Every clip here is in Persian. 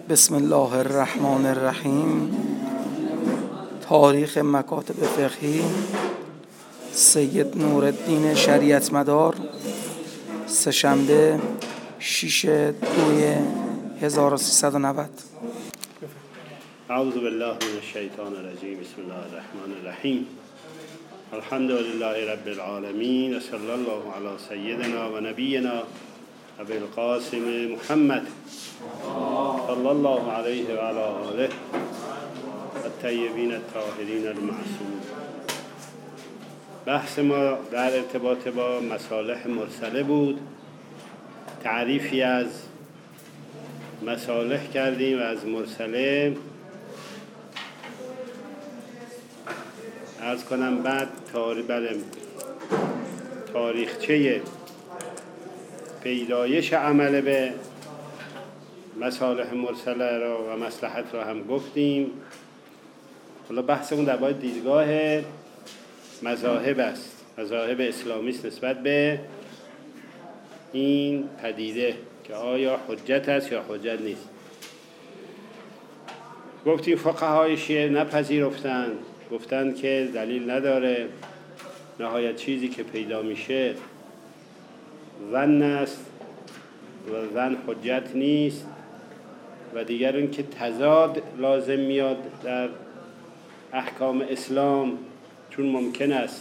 بسم الله الرحمن الرحیم. تاریخ مکاتب فقهی سید نورالدین شریعت مدار، سه‌شنبه 6/2/1390. اعوذ بالله من الشیطان الرجیم. بسم الله الرحمن الرحیم. الحمد لله رب العالمین و صلی الله علی سیدنا و نبینا ابی القاسم محمد صلی الله علیه و علی آله الطیبین الطاهرین المعصومین. بحث ما در ارتباط با مصالح مرسله بود. تعریفی از مصالح کردیم و از مرسله عرض کنم. بعد تاریخچه پیدایش عمل به مصالح مرسله را و مصلحت را هم گفتیم. حالا بحثمون در باید دیدگاه مذاهب است، مذاهب اسلامی است نسبت به این پدیده که آیا حجت است یا حجت نیست. گفتیم فقهای شیعه نپذیرفتند، گفتند که دلیل نداره، نهایت چیزی که پیدا میشه ظن است و ظن حجت نیست. و دیگر این که تضاد لازم میاد در احکام اسلام، چون ممکن است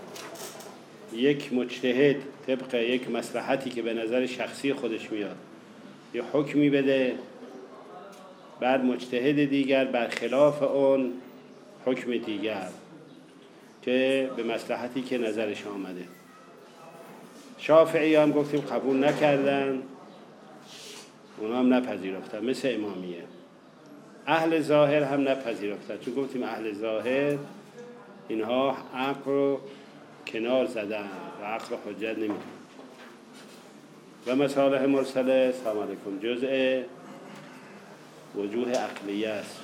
یک مجتهد طبق یک مصلحتی که به نظر شخصی خودش میاد یه حکمی بده، بعد مجتهد دیگر برخلاف اون حکم دیگر که به مصلحتی که نظرش آمده. شافعی هم گفتیم قبول نکردن، اونا هم نپذیرفتن، مثل امامیه. اهل ظاهر هم نپذیرفتن، چون گفتیم اهل ظاهر اینها عقل رو کنار زدن و عقل حجت نمیدونن. و مصالح مرسله سلام علیکم جزء وجوه عقلیه است.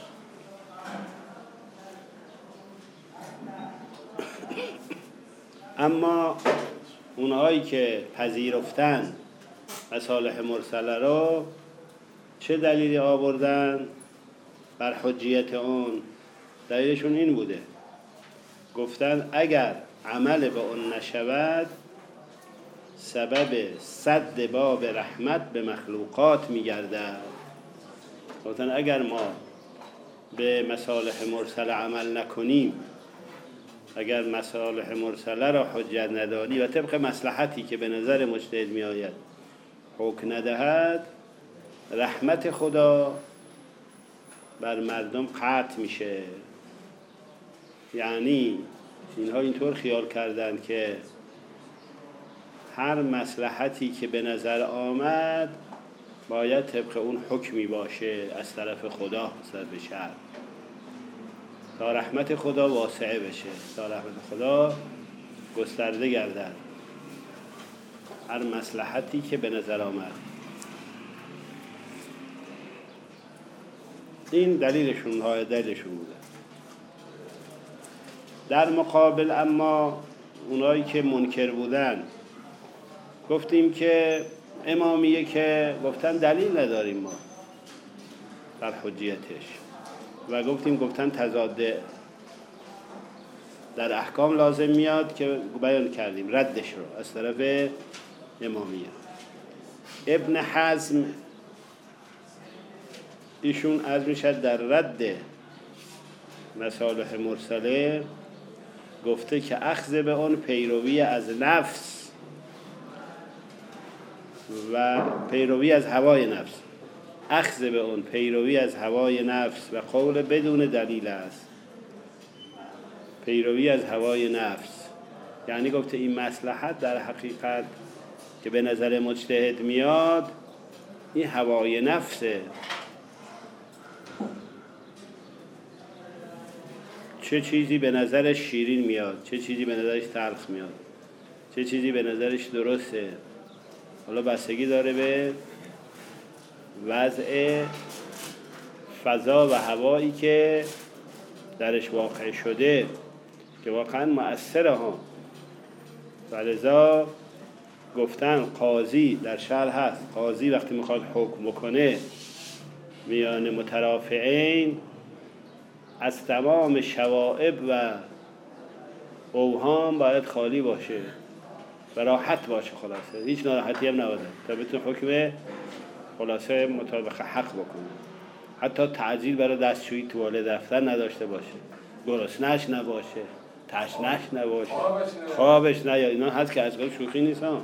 اما اونهایی که پذیرفتن مصالح مرسله رو چه دلیلی آوردن بر حجیت اون؟ دلیلشون این بوده، گفتن اگر عمل به اون نشود سبب سد باب رحمت به مخلوقات میگردد. گفتن اگر ما به مصالح مرسله عمل نکنیم، اگر مصالح مرسله را حجت ندانی و طبق مصلحتی که به نظر مجتهد می آید حکم ندهد، رحمت خدا بر مردم قطع میشه. یعنی اینها اینطور خیال کردند که هر مصلحتی که به نظر آمد باید طبق اون حکمی باشه از طرف خدا نسبت به شرع، تا رحمت خدا واسعه بشه، تا رحمت خدا گسترده گردد. هر مصلحتی که به نظر آمد. این دلیلشون بوده. در مقابل اما اونایی که منکر بودن، گفتیم که امامیه که گفتن دلیل نداریم ما بر حجیتش، و گفتن تضاد در احکام لازم میاد که بیان کردیم ردش رو از طرف امامیه. ابن حزم ایشون عرض میشد در رد مصالح مرسله گفته که اخذ به اون پیروی از نفس و پیروی از هوای نفس، اخذ به اون پیروی از هوای نفس و قول بدون دلیل است. پیروی از هوای نفس یعنی گفته این مصلحت در حقیقت که به نظر مجتهد میاد این هوای نفسه. چه چیزی به نظرش شیرین میاد، چه چیزی به نظرش تلخ میاد، چه چیزی به نظرش درسته. حالا بستگی داره به وضع فضا و هوایی که درش واقع شده که واقعا مؤثره ها. ولذا گفتن قاضی در شرع هست، قاضی وقتی میخواد حکم بکنه میان مترافعین از تمام شوائب و اوهام باید خالی باشه و راحت باشه، خلاصه هیچ ناراحتی هم نباشه تا بتونه حکم خلاصه مطابق حق بکنه. حتی تعجیل برای دستشویی توالت رفتن نداشته باشه، گرسنه‌اش نباشه، تشنه‌اش نباشه، خوابش نه، یا اینا هست که از قبل شوخی نیست ها.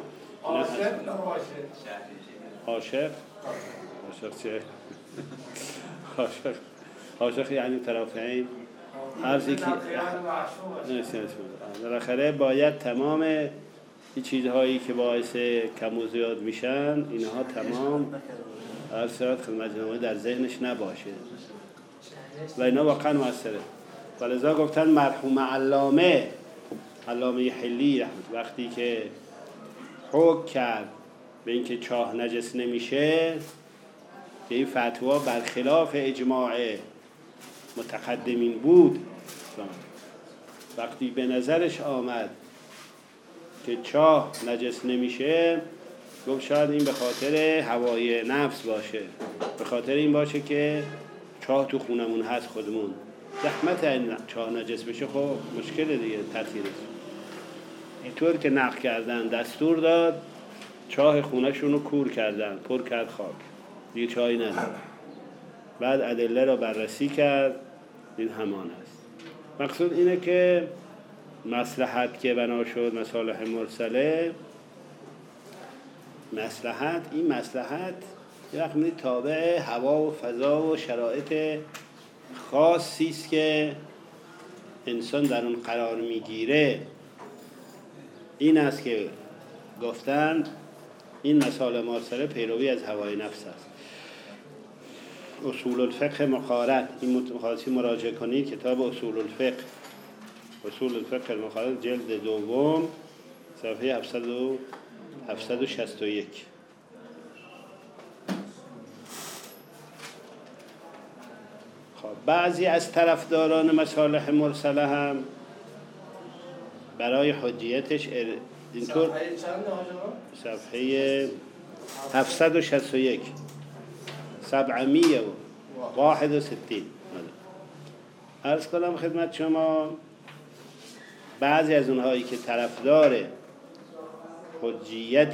عاشق چه؟ عاشق یعنی طرفین هر که بالاخره باید تمام این چیزهایی که باعث کم و زیاد میشن اینها تمام هر صورت خدمت جنابالی در ذهنش نباشه و اینا واقعا مؤثره. ولذا گفتن مرحوم علامه حلی وقتی که حکم کرد به اینکه چاه نجس نمیشه که این فتوا برخلاف اجماع متقدمین بود، وقتی به نظرش آمد که چاه نجس نمیشه گفت شاید این به خاطر هوای نفس باشه، به خاطر این باشه که چاه تو خونمون هست خودمون، زحمت این چاه نجس بشه خب مشکل دیگه تطهیرش. اینطور که نقل کردن دستور داد چاه خونه‌شون رو کور کردن، پر کرد خاک، دیگه چاهی نداره. بعد ادله را بررسی کرد، این همان است. مقصود اینه که مصلحت که بنا شد مصالح مرسله، این مصلحت یه وقتی تابع هوا و فضا و شرایط خاصی است که انسان در اون قرار میگیره. این است که گفتن این مصالح مرسله پیروی از هوای نفس است. اصول الفقه مخارط، این مخاطی مراجعه کنید کتاب اصول الفقه المخارط جلد دوم صفحه 761. خب بعضی از طرفداران مصالح مرسله هم برای حجیتش اینطور صفحه 761 761 عرض کنم خدمت شما بعضی از اونهایی که طرفدار حجیت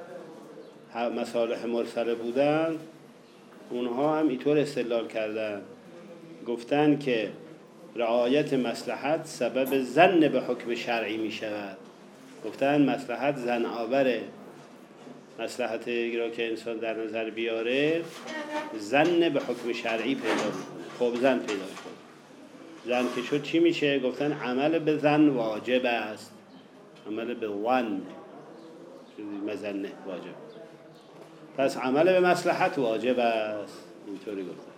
مصالح مرسله بودن اونها هم اینطور استدلال کردن، گفتن که رعایت مصلحت سبب ظن به حکم شرعی می شود. گفتن مصلحت ظن آوره، مصلحتی را که انسان در نظر بیاره ظن به حکم شرعی پیدا میکنه. خب ظن پیدا شد، ظن که شد چی میشه؟ گفتن عمل به ظن واجب است، عمل به ظن مظنه واجب، پس عمل به مصلحت واجب است. اینطوری گفتن.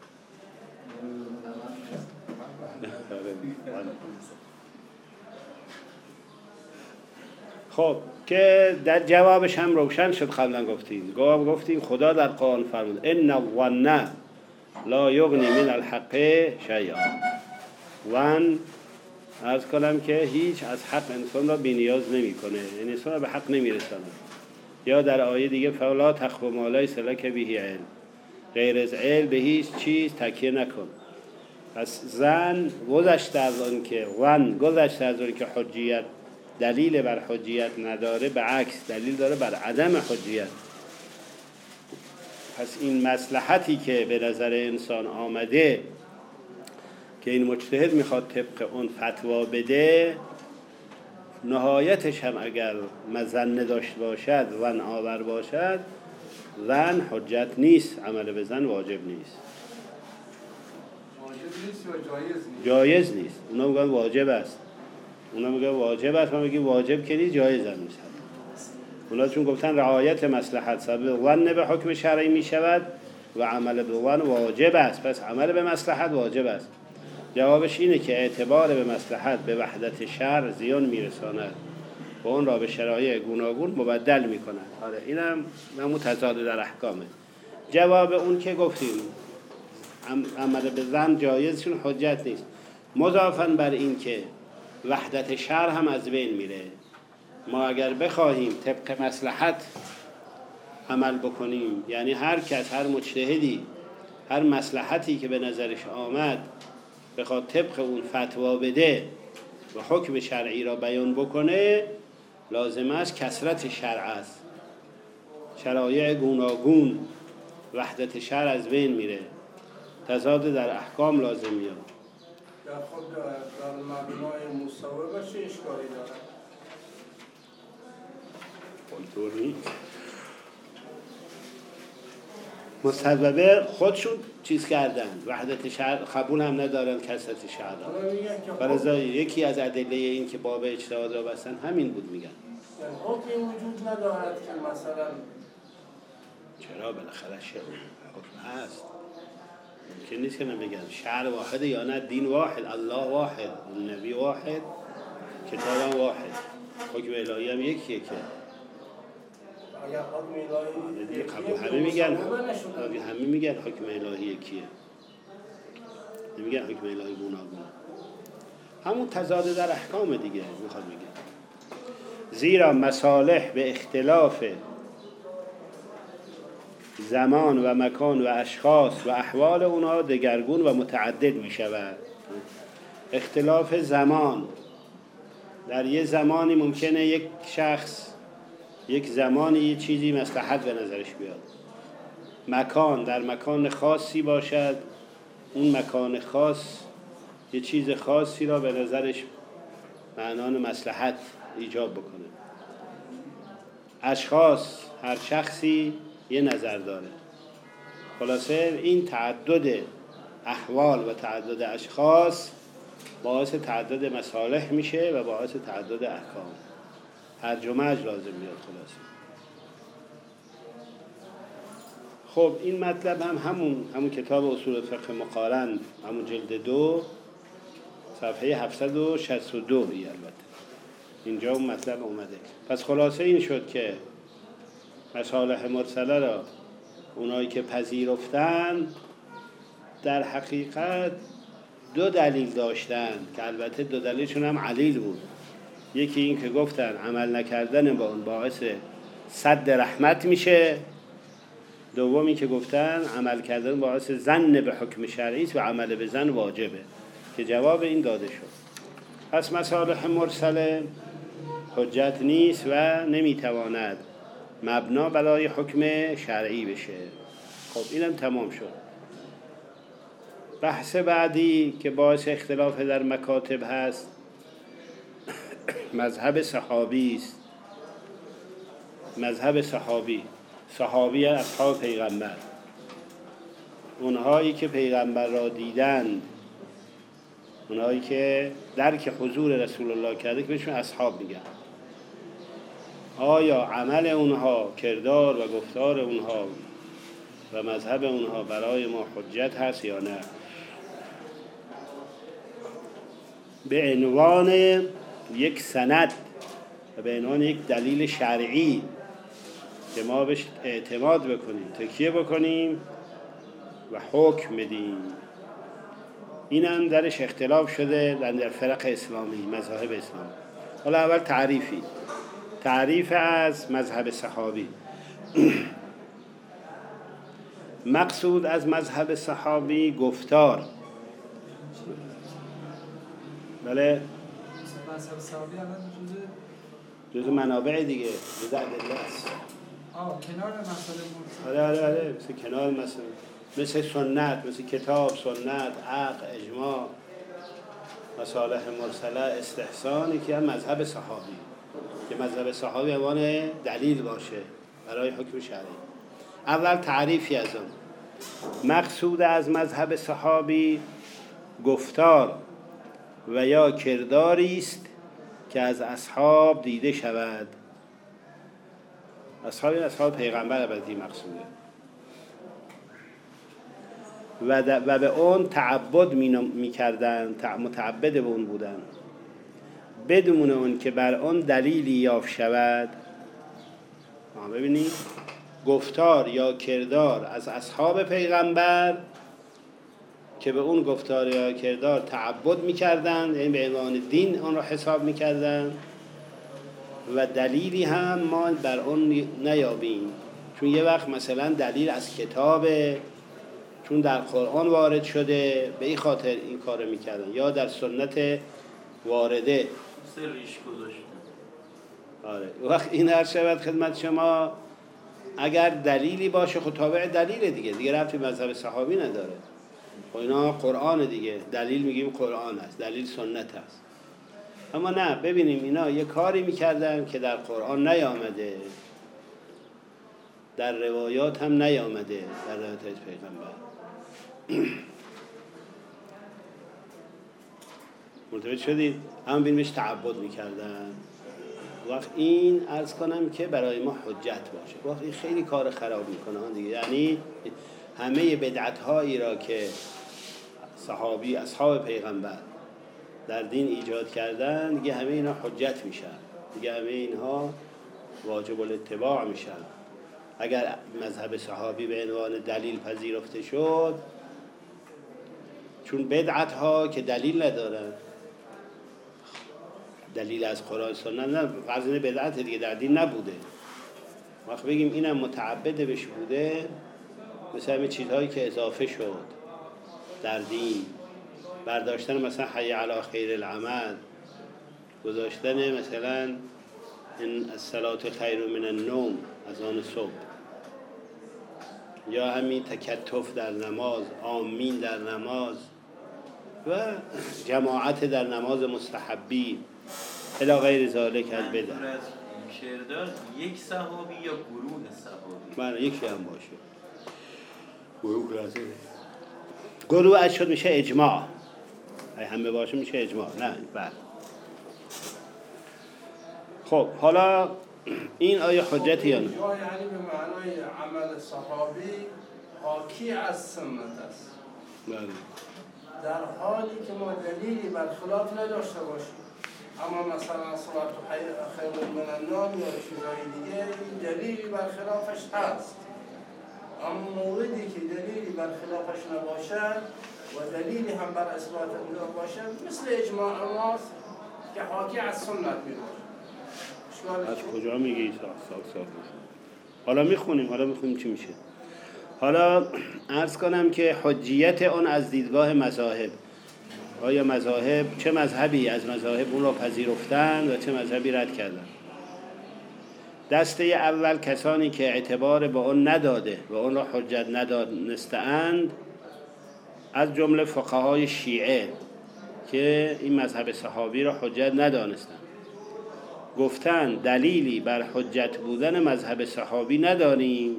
خب که در جوابش هم روشن شد. قبلا گفتیم خدا در قرآن فرمود ان الظن لا یغنی من الحق شیئا. ون عرض کنم که هیچ از حق انسان را بی‌نیاز نمی‌کنه، یعنی انسان را به حق نمی‌رساند. یا در آیه دیگه فلا تخف ما لیس لک به علم، غیر از علم به هیچ چیز تکیه نکن. پس ظن گذشته از آن که حجیت دلیل بر حجیت نداره، به عکس دلیل داره بر عدم حجیت. پس این مصلحتی که به نظر انسان آمده که این مجتهد میخواد طبق اون فتوا بده، نهایتش هم اگر مظنه داشت باشد ظن آور باشد، ظن حجت نیست، عمل به ظن واجب نیست. جایز نیست. اونا میگن واجب است. ما میگیم واجب که نیست، جایز هم نیست. اونا چون گفتن رعایت مصلحت سبب ظن به حکم شرعی می شود و عمل به ظن واجب است، پس عمل به مصلحت واجب است. جوابش اینه که اعتبار به مصلحت به وحدت شرع زیان میرساند و اون را به شرایع گوناگون مبدل میکند. آره اینم متضاد در احکامه. جواب اون که گفتیم عمل به ظن جایزشون حجت نیست، مضافاً بر این که وحدت شرع هم از بین میره. ما اگر بخواهیم طبق مصلحت عمل بکنیم، یعنی هر کس، هر مجتهدی هر مصلحتی که به نظرش آمد بخواد طبق اون فتوا بده و حکم شرعی را بیان بکنه، لازم است کثرت شرع است. شرایع گوناگون، وحدت شرع از بین میره، تضاد در احکام لازم میاد. در خود در مبنای مصوبه چه اشکالی دارد؟ اونطور نیست. مصوبه خودشون چیز کردن، وحدت شرع قبول هم ندارن، کثرت شرع دارن. برای یکی از ادله این که باب اجتهاد را بستن همین بود. میگن یعنی حکمی وجود ندارد که مثلا چرا بالاخره حکم هست. ممکن نیست که نمیگن شرع واحده یا نه، دین واحد، الله واحد، نبی واحد، کتاب واحد، حکم الهی هم یکیه که اگر حکم الهی قبول همه میگن حکم الهی یکیه، نمیگن حکم الهی گوناگونه. همون تضاد در احکام دیگه میخواد میگه. زیرا مصالح به اختلاف زمان و مکان و اشخاص و احوال اونها دگرگون و متعدد می شود. اختلاف زمان، در یه زمانی ممکنه یک شخص یک زمانی یه چیزی مصلحت به نظرش بیاد. مکان، در مکان خاصی باشد، اون مکان خاص یه چیز خاصی را به نظرش معنان مصلحت ایجاب بکنه. اشخاص، هر شخصی یه نظر داره. خلاصه این تعدد احوال و تعدد اشخاص باعث تعدد مصالح میشه و باعث تعدد احکام. هرج و مرج لازم میاد. خلاصه خب این مطلب هم همون کتاب اصول فقه مقارن، همون جلد 2 صفحه 762 البته اینجا اون مطلب اومده. پس خلاصه این شد که مصالح مرسله را اونایی که پذیرفتن در حقیقت 2 دلیل داشتن که البته 2 دلیلشون هم علیل بود. یکی این که گفتن عمل نکردن با اون باعث سد رحمت میشه، دومی که گفتن عمل کردن باعث ظن به حکم شرعی و عمل به ظن واجبه، که جواب این داده شد. پس مصالح مرسله حجت نیست و نمیتواند مبنا برای حکم شرعی بشه. خب اینم تمام شد. بحث بعدی که باعث اختلاف در مکاتب هست مذهب صحابی است. مذهب صحابی اصحاب پیغمبر، اونهایی که پیغمبر را دیدند، اونهایی که درک حضور رسول الله کرده که بهشون اصحاب میگن. آیا عمل اونها، کردار و گفتار اونها و مذهب اونها برای ما حجت هست یا نه؟ به عنوان یک سند و به عنوان یک دلیل شرعی که ما بهش اعتماد بکنیم، تکیه بکنیم و حکم بدیم. این هم درش اختلاف شده در فرق اسلامی، مذاهب اسلامی. حالا اول تعریف از مذهب صحابی. مقصود از مذهب صحابی گفتار. بله مذهب صحابی الان جزء منابع دیگه، جزء ادله است. کنار مسائل مرسل. آره مثل کنار مثل سنت، مثل کتاب، سنت، عقل، اجماع، مصالح مرسله، استحسان، که هم مذهب صحابی، که مذهب صحابی عنوان دلیل باشه برای حکم شرعی. اول تعریفی از اون. مقصود از مذهب صحابی گفتار و یا کرداری است که از اصحاب دیده شود. اصحاب پیغمبر البته مقصوده و به اون تعبد می‌کردند، متعبد به اون بودند، بدون اون که بر اون دلیلی یافت شود. ببینید گفتار یا کردار از اصحاب پیغمبر که به اون گفتار یا کردار تعبد می‌کردند، یعنی به عنوان دین اون را حساب می‌کردند و دلیلی هم ما بر اون نیابیم. چون یه وقت مثلا دلیل از کتاب، چون در قرآن وارد شده به این خاطر این کار میکردن، یا در سنت وارده سرش گذاشتن. آره. وقت این هر شود خدمت شما اگر دلیلی باشه خب تابع دلیل دیگه ربطی مذهب صحابی نداره. خب اینا قرآن دیگه، دلیل میگیم قرآن است، دلیل سنت است. اما نه، ببینیم اینا یه کاری میکردن که در قرآن نیامده، در روایات هم نیامده، در روایات از پیغمبر. متوجه شدید؟ هم بینیمش تعبد میکردن. وقت این عرض کنم که برای ما حجت باشه. وقت این خیلی کار خراب میکنه دیگه. یعنی همه بدعت هایی را که صحابی اصحاب پیغمبر در دین ایجاد کردن دیگه همه اینا حجت میشن، دیگه همه اینها واجب الاتباع میشن. اگر مذهب صحابی به عنوان دلیل پذیرفته شد، چون بدعت ها که دلیل ندارن، دلیل از قرآن سنت نه، فرض اینه بدعت دیگه در دین نبوده. وقت بگیم اینم متعبد بهش بوده، مثل همین چیزهایی که اضافه شد در دین، برداشتن مثلا حی علی خیر العمل، گذاشتن مثلا این الصلاة خیر من النوم، از آن صبح، یا همین تکتف در نماز، آمین در نماز و جماعت در نماز مستحبی الی غیر ذالک از بدعت. شعردار یک صحابی یا گروه صحابی؟ من یکی هم باشه. گروه لازمه. گروه از شد میشه اجماع. همه باشه میشه اجماع. نه بله. خب حالا این آیا حجتی یا نه؟ یعنی به معنای عمل صحابی حاکی از سنت است. بله. در حالی که ما دلیلی برخلاف نداشته باشیم، اما مثلا صلاة خیر من النوم یا چیزهای دیگه این دلیلی برخلافش هست، اما موردی که دلیلی برخلافش نباشد و دلیلی هم بر اثبات اون باشد مثل اجماع ماست که حاکی از سنت میباشد. از کجا میگی ساک حالا میخونیم چی میشه. حالا عرض کنم که حجیت اون از دیدگاه مذاهب، آیا مذاهب چه مذهبی از مذاهب اون را پذیرفتن و چه مذهبی رد کردن. دسته اول کسانی که اعتبار به اون نداده و اون را حجت ندانستند، از جمله فقهای شیعه که این مذهب صحابی را حجت ندانستند، گفتن دلیلی بر حجت بودن مذهب صحابی نداریم.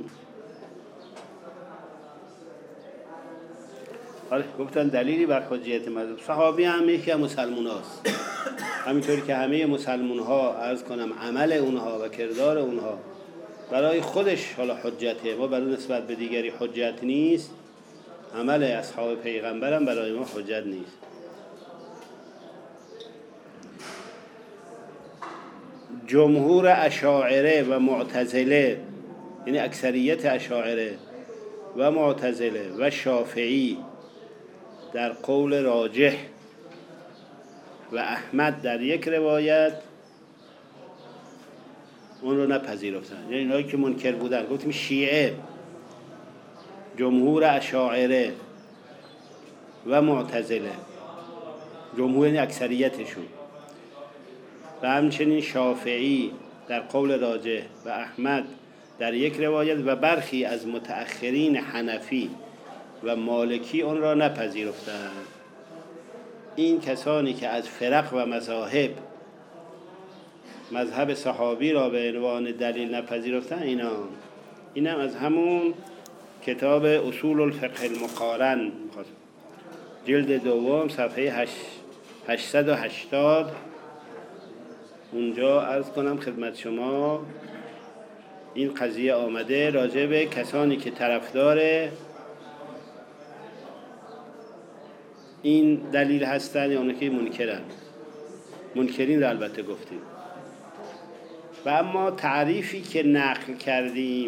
گفتن دلیلی بر حجیت مذهب صحابی هم یکی از مسلمان هاست. همینطوری که همه مسلمان ها عرض کنم عمل اونها و کردار اونها برای خودش حالا حجته، ما برای نسبت به دیگری حجت نیست، عمل اصحاب پیغمبر هم برای ما حجت نیست. جمهور اشاعره و معتزله، یعنی اکثریت اشاعره و معتزله و شافعی در قول راجح و احمد در یک روایت اون رو نپذیرفتن. یعنی اینایی که منکر بودن، گفتیم شیعه، جمهور اشاعره و معتزله، جمهور یعنی اکثریتشون، و همچنین شافعی در قول راجح و احمد در یک روایت و برخی از متأخرین حنفی و مالکی اون را نپذیرفتند. این کسانی که از فرق و مذاهب مذهب صحابی را به عنوان دلیل نپذیرفتند، اینم از همون کتاب اصول الفقه المقارن جلد دوم صفحه 880 اونجا عرض کنم خدمت شما این قضیه آمده راجع به کسانی که طرفدار این دلیل هستن یا اونایی که منکرین رو البته گفتیم. و اما تعریفی که نقل کردیم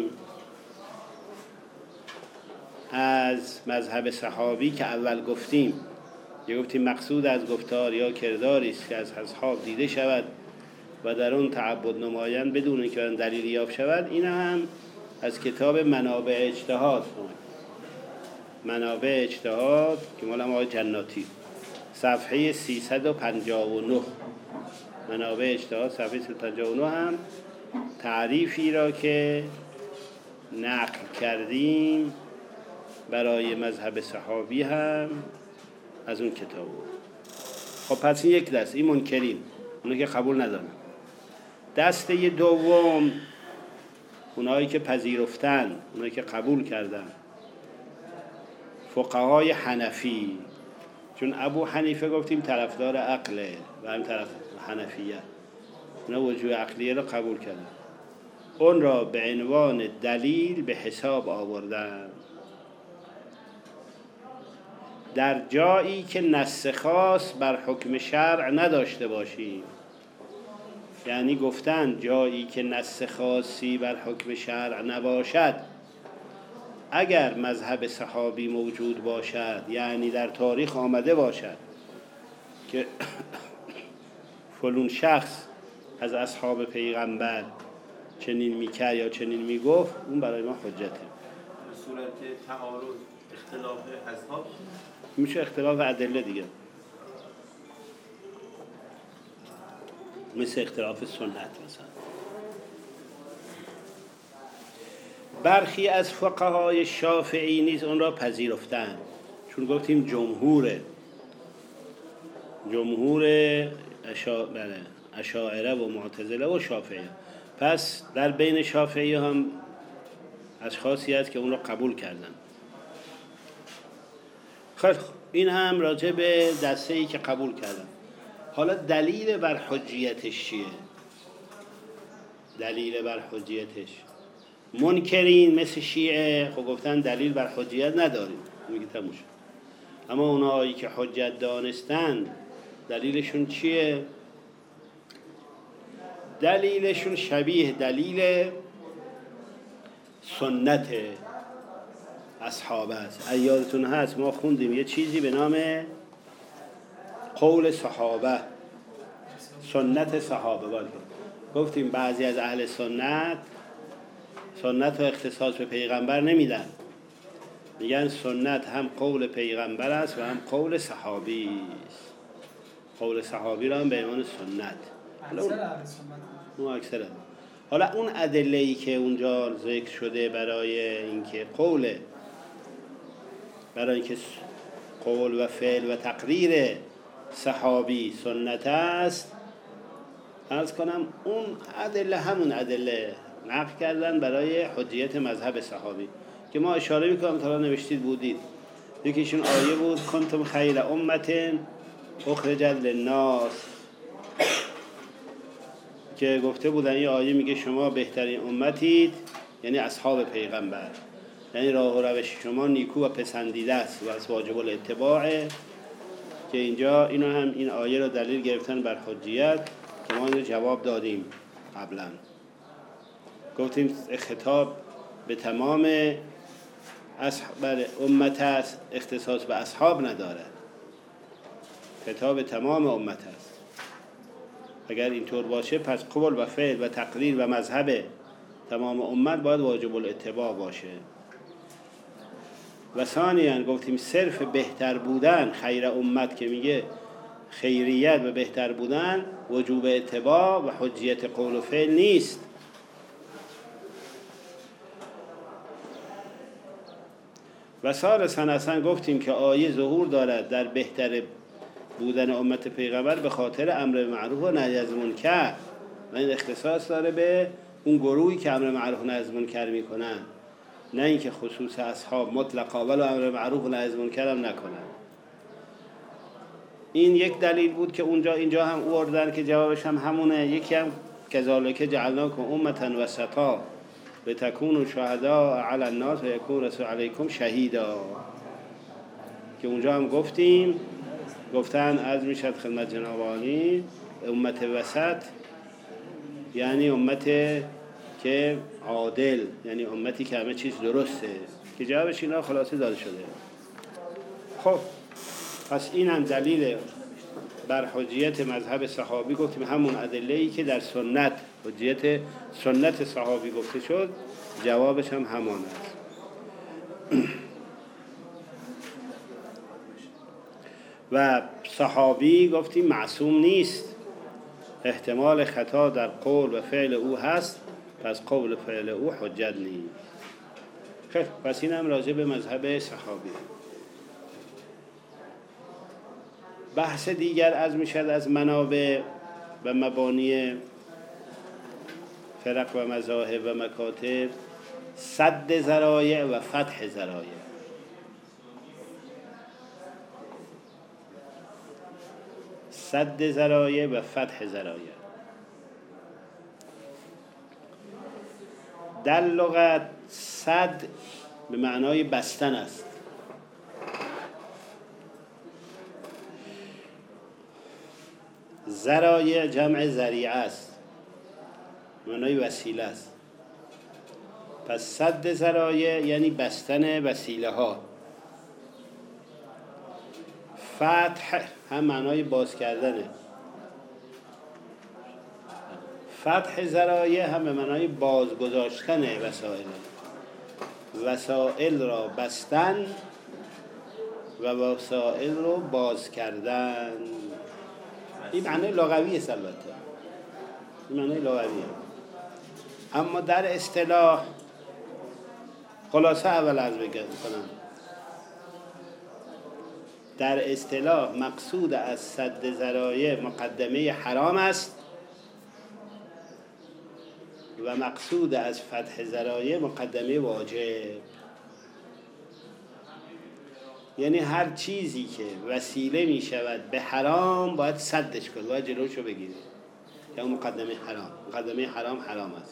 از مذهب صحابی که اول گفتیم مقصود از گفتار یا کرداری است که از اصحاب دیده شود و در اون تعبد نمایان بدون اینکه آن دلیلی یافت شود، این هم از کتاب منابع اجتهاد منابع اجتهاد که مال آقای جناتی، صفحه 359. منابع اجتهاد صفحه 359 هم تعریفی را که نقل کردیم برای مذهب صحابی هم از اون کتاب. خب پس این یک دست، این منکرین، اونایی که قبول ندارن. دسته دوم اونایی که پذیرفتن، اونایی که قبول کردن، فقهای حنفی. چون ابو حنیفه گفتیم طرفدار عقله و هم طرف حنفیه، اونا وجوه عقلیه رو قبول کردن، اون را به عنوان دلیل به حساب آوردن در جایی که نص خاص بر حکم شرع نداشته باشیم. یعنی گفتن جایی که نص خاصی بر حکم شرع نباشد، اگر مذهب صحابی موجود باشد، یعنی در تاریخ آمده باشد که فلون شخص از اصحاب پیغمبر چنین میکرد یا چنین میگفت، اون برای ما حجته. به صورت تعارض اختلاف اصحاب میشه اختلاف ادله دیگه، مثل اختلاف سنت مثلا. برخی از فقهای شافعی نیز اون را پذیرفتند، چون گفتیم جمهور اشاعره و معتزله و شافعی. پس در بین شافعی هم اشخاصی هست که اون را قبول کردن. خیلی این هم راجع به دسته‌ای که قبول کردن. حالا دلیل بر حجیتش چیه؟ دلیل بر حجیتش، منکرین مثل شیعه خب گفتن دلیل بر حجیت نداریم، میگه تموم شد. اما اونایی که حجت دانستن دلیلشون چیه؟ دلیلشون شبیه دلیل سنت اصحاب است. یادتون هست ما خوندیم یه چیزی به نام قول صحابه، سنت صحابه. گفتیم بعضی از اهل سنت رو اختصاص به پیغمبر نمیدن، میگن سنت هم قول پیغمبر است و هم قول صحابی است. قول صحابی را هم به عنوان سنت. اکثر حالا اون ادله‌ای که اونجا ذکر شده برای اینکه قول و فعل و تقریر صحابی سنت است، عرض کنم اون ادله همون ادله نقل کردن برای حجیت مذهب صحابی که ما اشاره میکنم تا نوشتید بودید. یکیشون آیه بود کنتم خیر امت اخرجت للناس، که گفته بودن این آیه میگه شما بهترین امتید، یعنی اصحاب پیغمبر، یعنی راه و روش شما نیکو و پسندیده است و از واجب الاتباعه. که اینجا اینو هم این آیه رو دلیل گرفتن بر حجیت که ما اینو جواب دادیم قبلا. گفتیم خطاب به تمام امت است، اختصاص به اصحاب نداره، خطاب به تمام امت است. اگر اینطور باشه پس قول و فعل و تقریر و مذهب تمام امت باید واجب الاتباع باشه. و ثانیاً گفتیم صرف بهتر بودن خیر امت که میگه خیریت و بهتر بودن وجوب اتباع و حجیت قول و فعل نیست. و ثالثاً اصلا گفتیم که آیه ظهور دارد در بهتر بودن امت پیغمبر به خاطر امر معروف و نهی از منکر، و این اختصاص داره به اون گروهی که امر معروف و نهی از منکر میکنن، نه اینکه خصوص اصحاب مطلقا ولو امر معروف و نهی از منکر هم نکنن. این یک دلیل بود که اینجا هم آوردن که جوابش هم همونه. یکی هم کذالک جعلناکم امة وسطا لتکونوا شهداء علی الناس و یکون رسول علیکم شهیدا، که اونجا هم گفتن از میشد خدمت جنابانی امت وسط یعنی امت که عادل، یعنی امتی که همه چیز درسته، که جوابش اینا خلاصه داده شده. خب پس این هم دلیل بر حجیت مذهب صحابی. گفتیم همون ادله‌ای که در سنت حجیت سنت صحابی گفته شد، جوابش هم همان است. و صحابی گفتیم معصوم نیست، احتمال خطا در قول و فعل او هست، پس قول و فعل او حجت نیست. خیلی پس این هم راجع به مذهب صحابی. بحث دیگر از میشد از منابع و مبانی فرق و مذاهب و مکاتب، سد ذرایع و فتح ذرایع. سد ذرایع و فتح ذرایع. در لغت سد به معنای بستن است. ذرایع جمع ذریعه است، معنای وسیله است. پس سد ذرایع یعنی بستن وسیله ها. فتح هم معنای باز کردنه. فتح ذرایع هم به معنای بازگذاشتن وسایل. وسایل را بستن و وسایل رو باز کردن. این معنی لغوی است البته. این معنی لغویه. اما در اصطلاح خلاصه اول عرض کنم. در اصطلاح مقصود از سد ذرایع مقدمه حرام است و مقصود از فتح ذرایع مقدمه واجب. یعنی هر چیزی که وسیله می شود به حرام باید سدش کنه، باید جلوشو بگیره. یا مقدمه حرام. مقدمه حرام حرام است.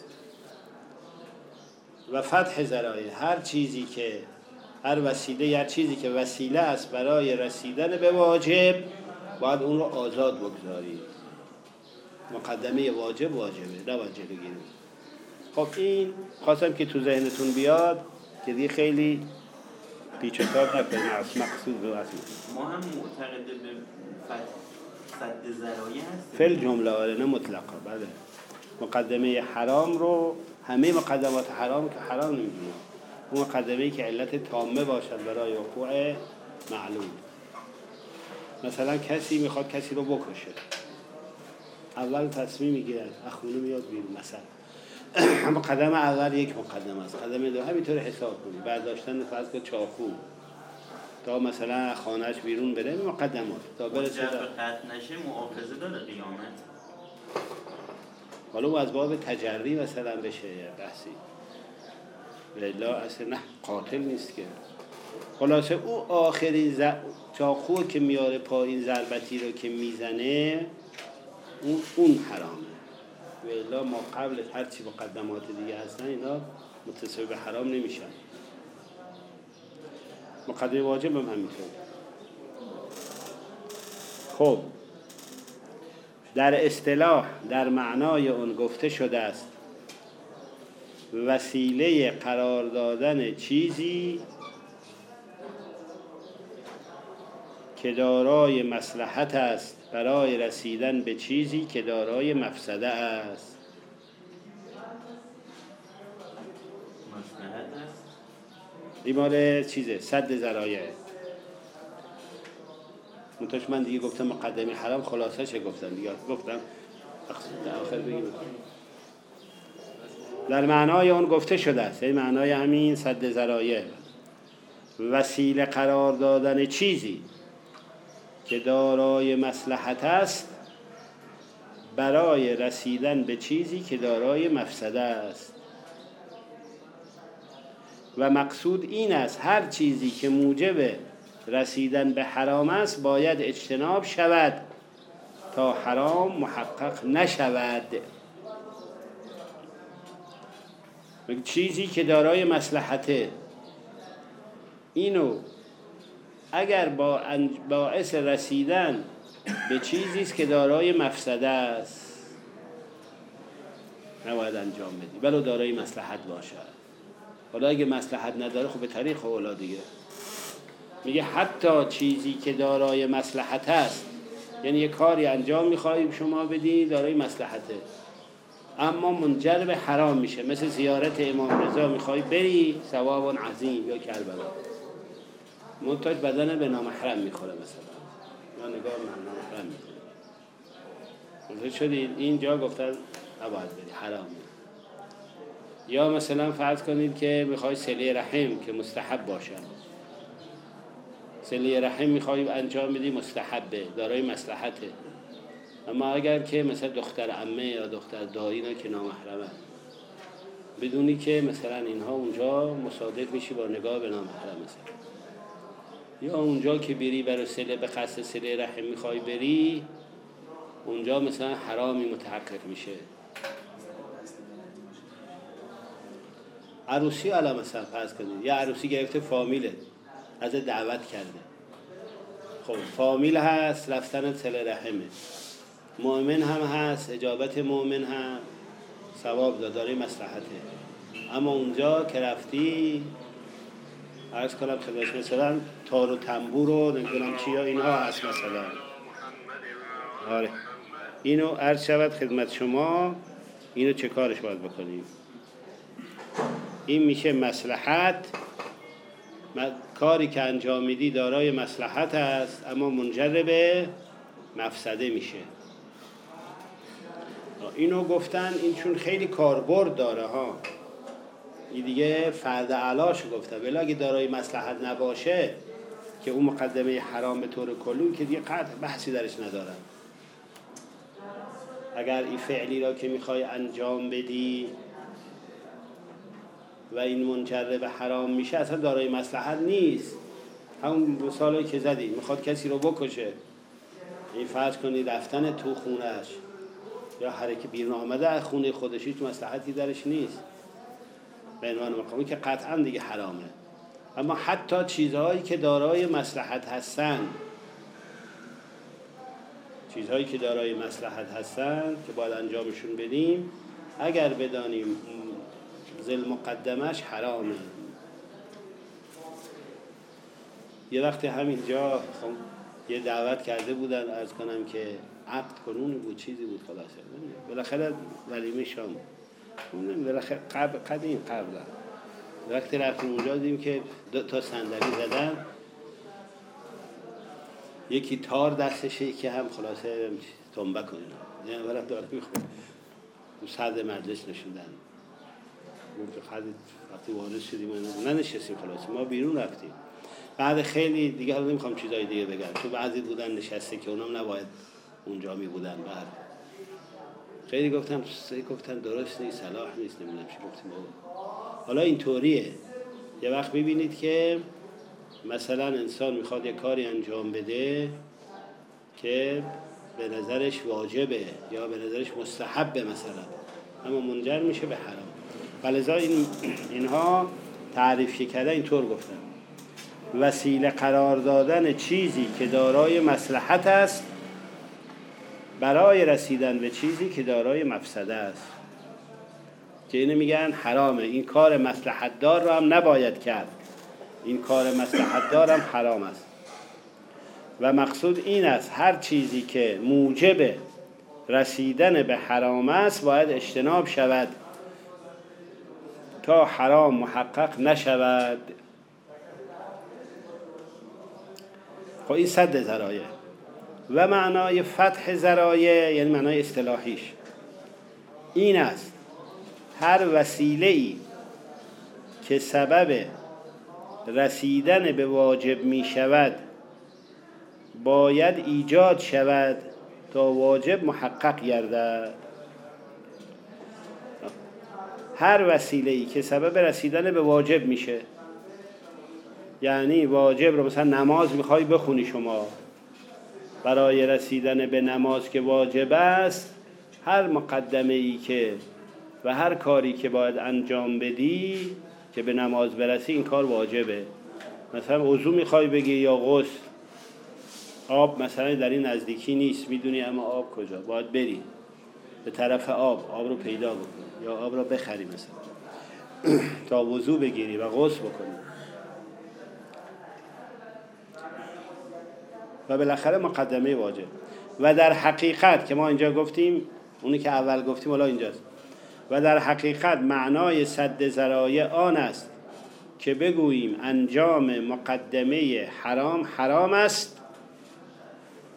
و فتح ذرایع هر چیزی که هر چیزی که وسیله است برای رسیدن به واجب باید اون رو آزاد بگذارید. مقدمه واجبه، نباید جلو گیرید. خب این خواستم که تو ذهنتون بیاد که دیگه خیلی پیچ و تاب نکنیم. مقصود به اصل ما هم معتقد به سد ذرایع هستیم. فعل جمله آره، نه مطلقا. بله مقدمه حرام رو، همه مقدمات حرام که حرام نمیدونم، اون مقدمه‌ای که علت تامه باشد برای وقوع معلوم. مثلا کسی میخواد کسی رو بکشه، اول تصمیم میگیرد اخونه میاد بیرون مثلا. اما قدم اول یک مقدمه است. قدم دو همینطور حساب کنی، برداشتن فرض کن چاقو تا مثلا خانهش بیرون بره، این مقدمات تا برسه جبر قطع نشه مؤاخذه داره قیامت. حالا او از باب تجری مثلا بشه بحثی، ولی اصلا نه قاتل نیست که. خلاصه او آخرین چاقو که میاره پایین، ضربتی رو که میزنه اون حرامه. ولی ما قبل هرچی مقدمات دیگه هستن اینا متصوب به حرام نمیشن. مقدمه واجب هم همینطور. خب در اصطلاح در معنای اون گفته شده است وسیله قرار دادن چیزی که دارای مصلحت است برای رسیدن به چیزی که دارای مفسده است. مصلحت است. این مال چیزه، سد ذرایع. منتاش من دیگه گفتم مقدمه حرام، خلاصه چه گفتم دیگه گفتم آخر بگیم. در معنای اون گفته شده است، این معنای همین سد ذرایع، وسیله قرار دادن چیزی که دارای مصلحت است برای رسیدن به چیزی که دارای مفسده است. و مقصود این است هر چیزی که موجب رسیدن به حرام است باید اجتناب شود تا حرام محقق نشود. چیزی که دارای مصلحته، اینو اگر باعث رسیدن به چیزی است که دارای مفسده است نباید انجام بدی، ولو دارای مصلحت باشد. حالا اگه مصلحت نداره خب به طریق اولا دیگه. میگه حتی چیزی که دارای مصلحت است، یعنی یه کاری انجام میخوایی شما بدی دارای مصلحته اما منجر به حرام میشه، مثل زیارت امام رضا میخوای بری ثواب عظیم یا کربلا، منتج بدن به نامحرم میخوره مثلا، یا نگاه محرم میکنید. متوجه شدید؟ اینجا گفتن نباید بری، حرامه. یا مثلا فرض کنید که میخوای صله رحم که مستحب باشه، صله رحم میخوای انجام بدی، مستحبه، دارای مصلحته. اما اگر که مثلا دختر عمه یا دختر دایی اینا که نامحرمه، بدونی که مثلا اینها اونجا مصادف میشی با نگاه به نامحرم مثلا، یا اونجا که بری برای صله به قصد صله رحم میخوای بری، اونجا مثلا حرامی متحقق میشه. عروسی علا مثلا فرض کنید، یا عروسی گرفته فامیله از دعوت کرده، خب فامیل هست، رفتن صله رحمه، مؤمن هم هست، اجابت مؤمن هم ثواب داره، مصلحته. اما اونجا که رفتی عرض کنم خدمتش مثلا تار و تنبور و نمیدونم چیا اینها هست مثلا. آره اینو عرض شود خدمت شما، اینو چه کارش باید بکنیم؟ این میشه مصلحت، کاری که انجام میدی دارای مصلحت است اما منجر به مفسده میشه. اینو گفتن این چون خیلی کاربرد داره ها، این دیگه فرد علاش گفته، ولی اگه دارای مصلحت نباشه که اون مقدمه حرام به طور کلی که دیگه قطع بحثی درش ندارن. اگر این فعلی را که میخوای انجام بدی و این منجر به حرام میشه اصلا دارای مصلحت نیست. همون مثالی که زدی، میخواد کسی رو بکشه، این فرض کنی رفتن تو خونهش یا حرکت بیرون آمده از خونه خودشی تو مصلحتی درش نیست به عنوان مقامی که قطعا دیگه حرامه. اما حتی چیزهایی که دارای مصلحت هستن، چیزهایی که دارای مصلحت هستن که باید انجامشون بدیم، اگر بدانیم ذل مقدمش حرامه. یه وقتی همینجا یه دعوت کرده بودن، عرض کنم که عقد کنونی بود، چیزی بود، خلاصه بالاخره ولیمه شام، بالاخره قدیم قبلا وقتی رفتیم اونجا دیدیم که 2 تا صندلی زدن، یکی تار دستشه، یکی هم خلاصه تنبک و اینا، یعنی برای داره میخواد تو صدر مجلس نشوندن. وقتی وارد شدیم ننشستیم، خلاصه ما بیرون رفتیم. بعد خیلی دیگه حالا نمیخوام چیزای دیگه بگم، تو بعضی بودن نشسته که اونام نباید اونجا می بودن. بعد خیلی گفتم درست نیست، صلاح نیست، نمیدونم چی گفتیم. حالا اینطوریه، یه وقت میبینید که مثلا انسان میخواد یه کاری انجام بده که به نظرش واجبه یا به نظرش مستحبه مثلا، اما منجر میشه به حرام. ولذا اینها تعریف کردن اینطور گفتن: وسیله قرار دادن چیزی که دارای مصلحت است برای رسیدن به چیزی که دارای مفسده است، که اینو میگن حرامه. این کار مصلحت دار رو هم نباید کرد، این کار مصلحت دار هم حرام است. و مقصود این است هر چیزی که موجب رسیدن به حرام است باید اجتناب شود تا حرام محقق نشود. خب این سد ذرایع. و معنای فتح ذرایع یعنی معنای اصطلاحیش این است: هر وسیله‌ای که سبب رسیدن به واجب می شود باید ایجاد شود تا واجب محقق گردد. هر وسیله‌ای که سبب رسیدن به واجب میشه، یعنی واجب رو مثلا نماز میخوای بخونی شما، برای رسیدن به نماز که واجب است، هر مقدمه‌ای که و هر کاری که باید انجام بدی که به نماز برسی این کار واجبه. مثلا وضو میخوای بگی یا غسل، آب مثلا در این نزدیکی نیست، میدونی اما آب کجا، باید بری به طرف آب رو پیدا بکنی یا آب رو بخری مثلا تا وضو بگیری و غسل بکنی. و بالاخره مقدمه واجب. و در حقیقت که ما اینجا گفتیم، اونی که اول گفتیم حالا اینجاست، و در حقیقت معنای سد ذرایع آن است که بگوییم انجام مقدمه حرام حرام است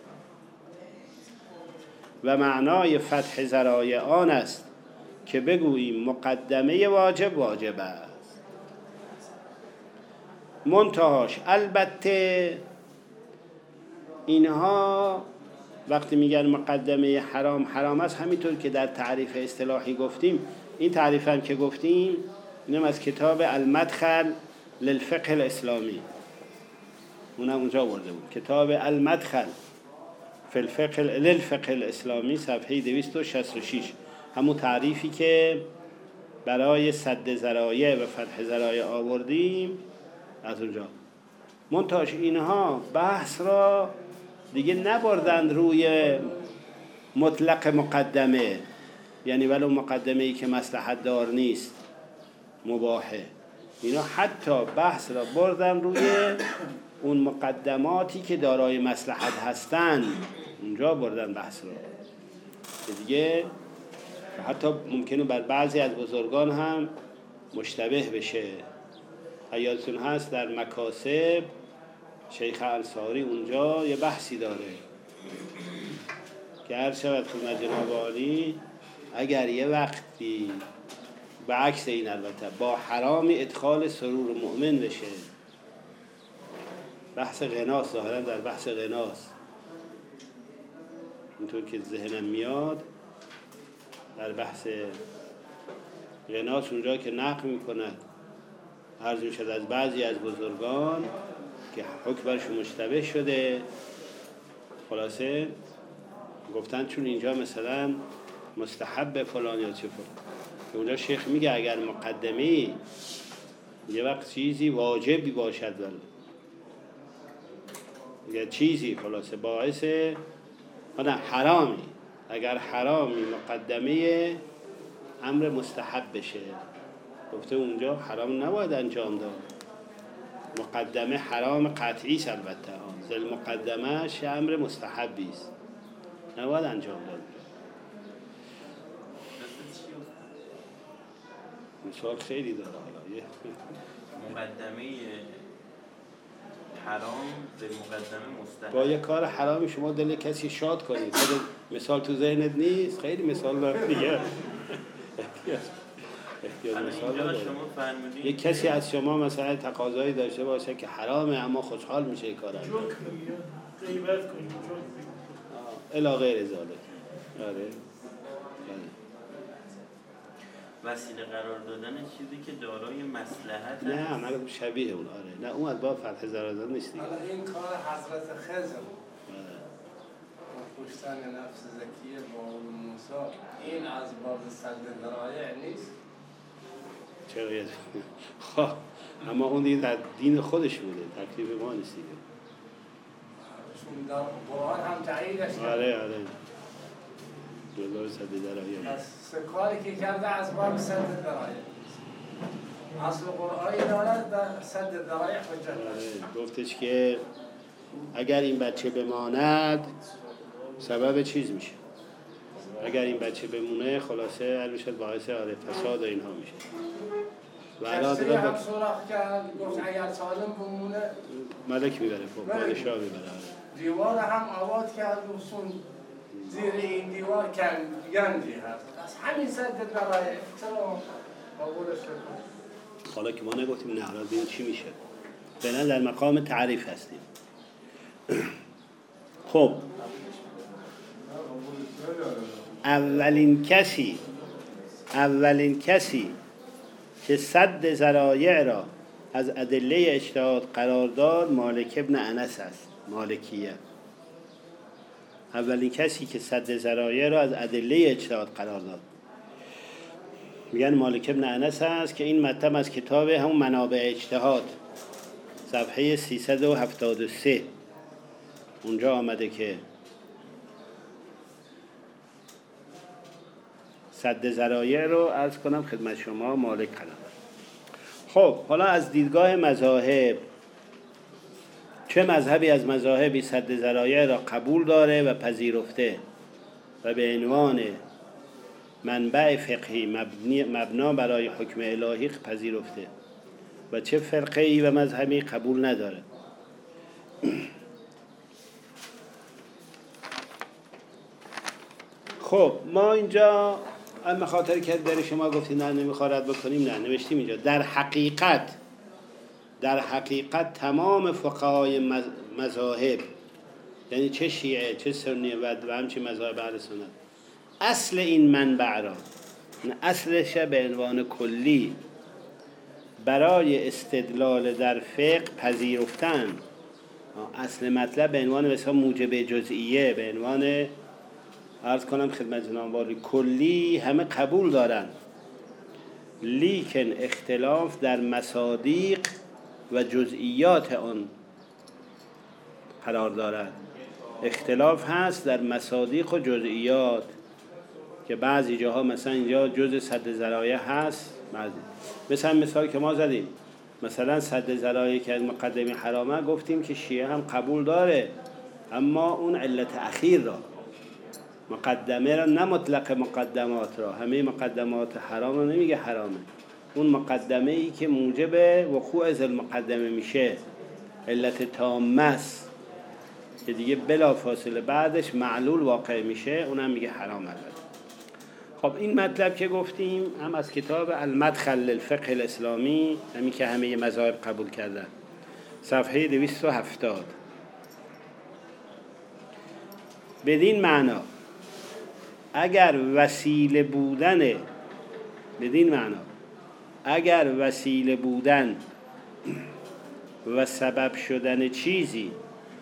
و معنای فتح ذرایع آن است که بگوییم مقدمه واجب است. منتهاش البته اینها وقتی میگن مقدمه حرام است، همینطور که در تعریف اصطلاحی گفتیم، این تعریف هم که گفتیم اینم از کتاب المدخل للفقه الاسلامی، اونم اونجا برده بود، کتاب المدخل فی الفقه للفقه الاسلامی صفحه 266، همون تعریفی که برای سد ذرایع و فتح ذرایع آوردیم از اونجا. منتهاش اینها بحث را دیگه نبردند روی مطلق مقدمه، یعنی ولو مقدمه ای که مصلحت دار نیست مباحه، اینا حتی بحث را بردن روی اون مقدماتی که دارای مصلحت هستند، اونجا بردن بحث را که دیگه حتی ممکنه بر بعضی از بزرگان هم مشتبه بشه. یادتون هست در مکاسب شیخ انصاری اونجا یه بحثی داره که هر شود خدمت جناب عالی اگر یه وقتی به عکس این البته با حرام ادخال سرور مؤمن بشه، بحث غناست، ظاهرا در بحث غناست اینطور که ذهنم میاد، در بحث غناست اونجا که نقل میکند عرض میشد از بعضی از بزرگان که حکم برشون مشتبه شده، خلاصه گفتن چون اینجا مثلا مستحب فلان یا چه فلان، که اونجا شیخ میگه اگر مقدمی یه وقت چیزی واجبی باشد یه چیزی خلاصه باعث حرامی، اگر حرامی مقدمه امر مستحب بشه، گفته اونجا حرام نباید انجام داد، مقدمه حرام قطعی است، البته زل مقدمه امر مستحبی است نباید انجام داد. مثال خیلی داره، حالا مقدمه حرام به مقدمه مستحب، با یه کار حرامی شما دل کسی شاد کنید، مثال تو ذهنت نیست، خیلی مثال داره دیگه. مثال داره. یک کسی از شما مثلا تقاضایی داشته باشه که حرامه اما خوشحال میشه این کار انجام غیبت کنید الی غیر ذالک. آره وسیله قرار دادن چیزی که دارای مصلحت نه من شبیه اون، آره نه اون از باب فتح ذرایع نیست دیگه. این کار حضرت خضر کشتن نفس زکیه با موسی، این از باب سد ذرایع نیست؟ چرا یاد خب اما اون دیگه در دین خودش بوده، تکلیف ما نیست دیگه. چون در قرآن هم تاییدش کرده. آره جلوی سد ذرایع پس کاری که کرده از باب سد ذرایع اصل قرآنی دارد در سد ذرایع حجت. آره گفتش که اگر این بچه بماند سبب چیز میشه، اگر این بچه بمونه خلاصه هر میشد باعث فساد و اینها میشه. و کسی هم سراخ کرد گفت اگر سالم بمونه ملک میبره فوق، پادشاه میبره. دیوار هم آباد کرد و سون زیر این دیوار گنجی هست، از همین سد ذرایع چرا قبولش نکنه؟ حالا که ما نگفتیم نه، حالا ببین چی میشه. فعلا در مقام تعریف هستیم. خب اولین کسی که سد ذرایع را از ادله اجتهاد قرار داد مالک ابن انس است، مالکیه. اولین کسی که سد ذرایع را از ادله اجتهاد قرار داد میگن مالک ابن انس است، که این مطلب از کتاب همون منابع اجتهاد صفحه 373 اونجا آمده که سد ذرایع رو عرض کنم خدمت شما مالک قرار داد. خب حالا از دیدگاه مذاهب، چه مذهبی از مذاهبی سد ذرایع را قبول داره و پذیرفته و به عنوان منبع فقهی مبنا برای حکم الهی پذیرفته و چه فرقه‌ای و مذهبی قبول نداره؟ خب ما اینجا اما خاطر که در شما گفتید نه نمیخواد رد بکنیم، نه نوشتیم اینجا در حقیقت تمام فقهای مذاهب، یعنی چه شیعه چه سنی و همچین مذاهب اهل سنت، اصل این منبع را، اصلش به عنوان کلی برای استدلال در فقه پذیرفتن، اصل مطلب به عنوان مثلا موجب جزئیه، به عنوان عرض کنم خدمت جناب والی کلی همه قبول دارن، لیکن اختلاف در مصادیق و جزئیات آن قرار دارد. اختلاف هست در مصادیق و جزئیات که بعضی جاها مثلا اینجا جزء سد ذرایع هست، مثال که ما زدیم، مثلا سد ذرایع که از مقدمه حرامه گفتیم که شیعه هم قبول داره، اما اون علت اخیر را، مقدمه را، نه مطلق مقدمات را، همه مقدمات حرام را نمیگه حرامه، اون مقدمه ای که موجب وقوع از المقدمه میشه، علت تامه است که دیگه بلا فاصله بعدش معلول واقع میشه، اونم میگه حرام است. خب این مطلب که گفتیم هم از کتاب المدخل للفقه الاسلامی، همین که همه مذاهب قبول کردن، صفحه 270. بدین معنا اگر وسیله بودن و سبب شدن چیزی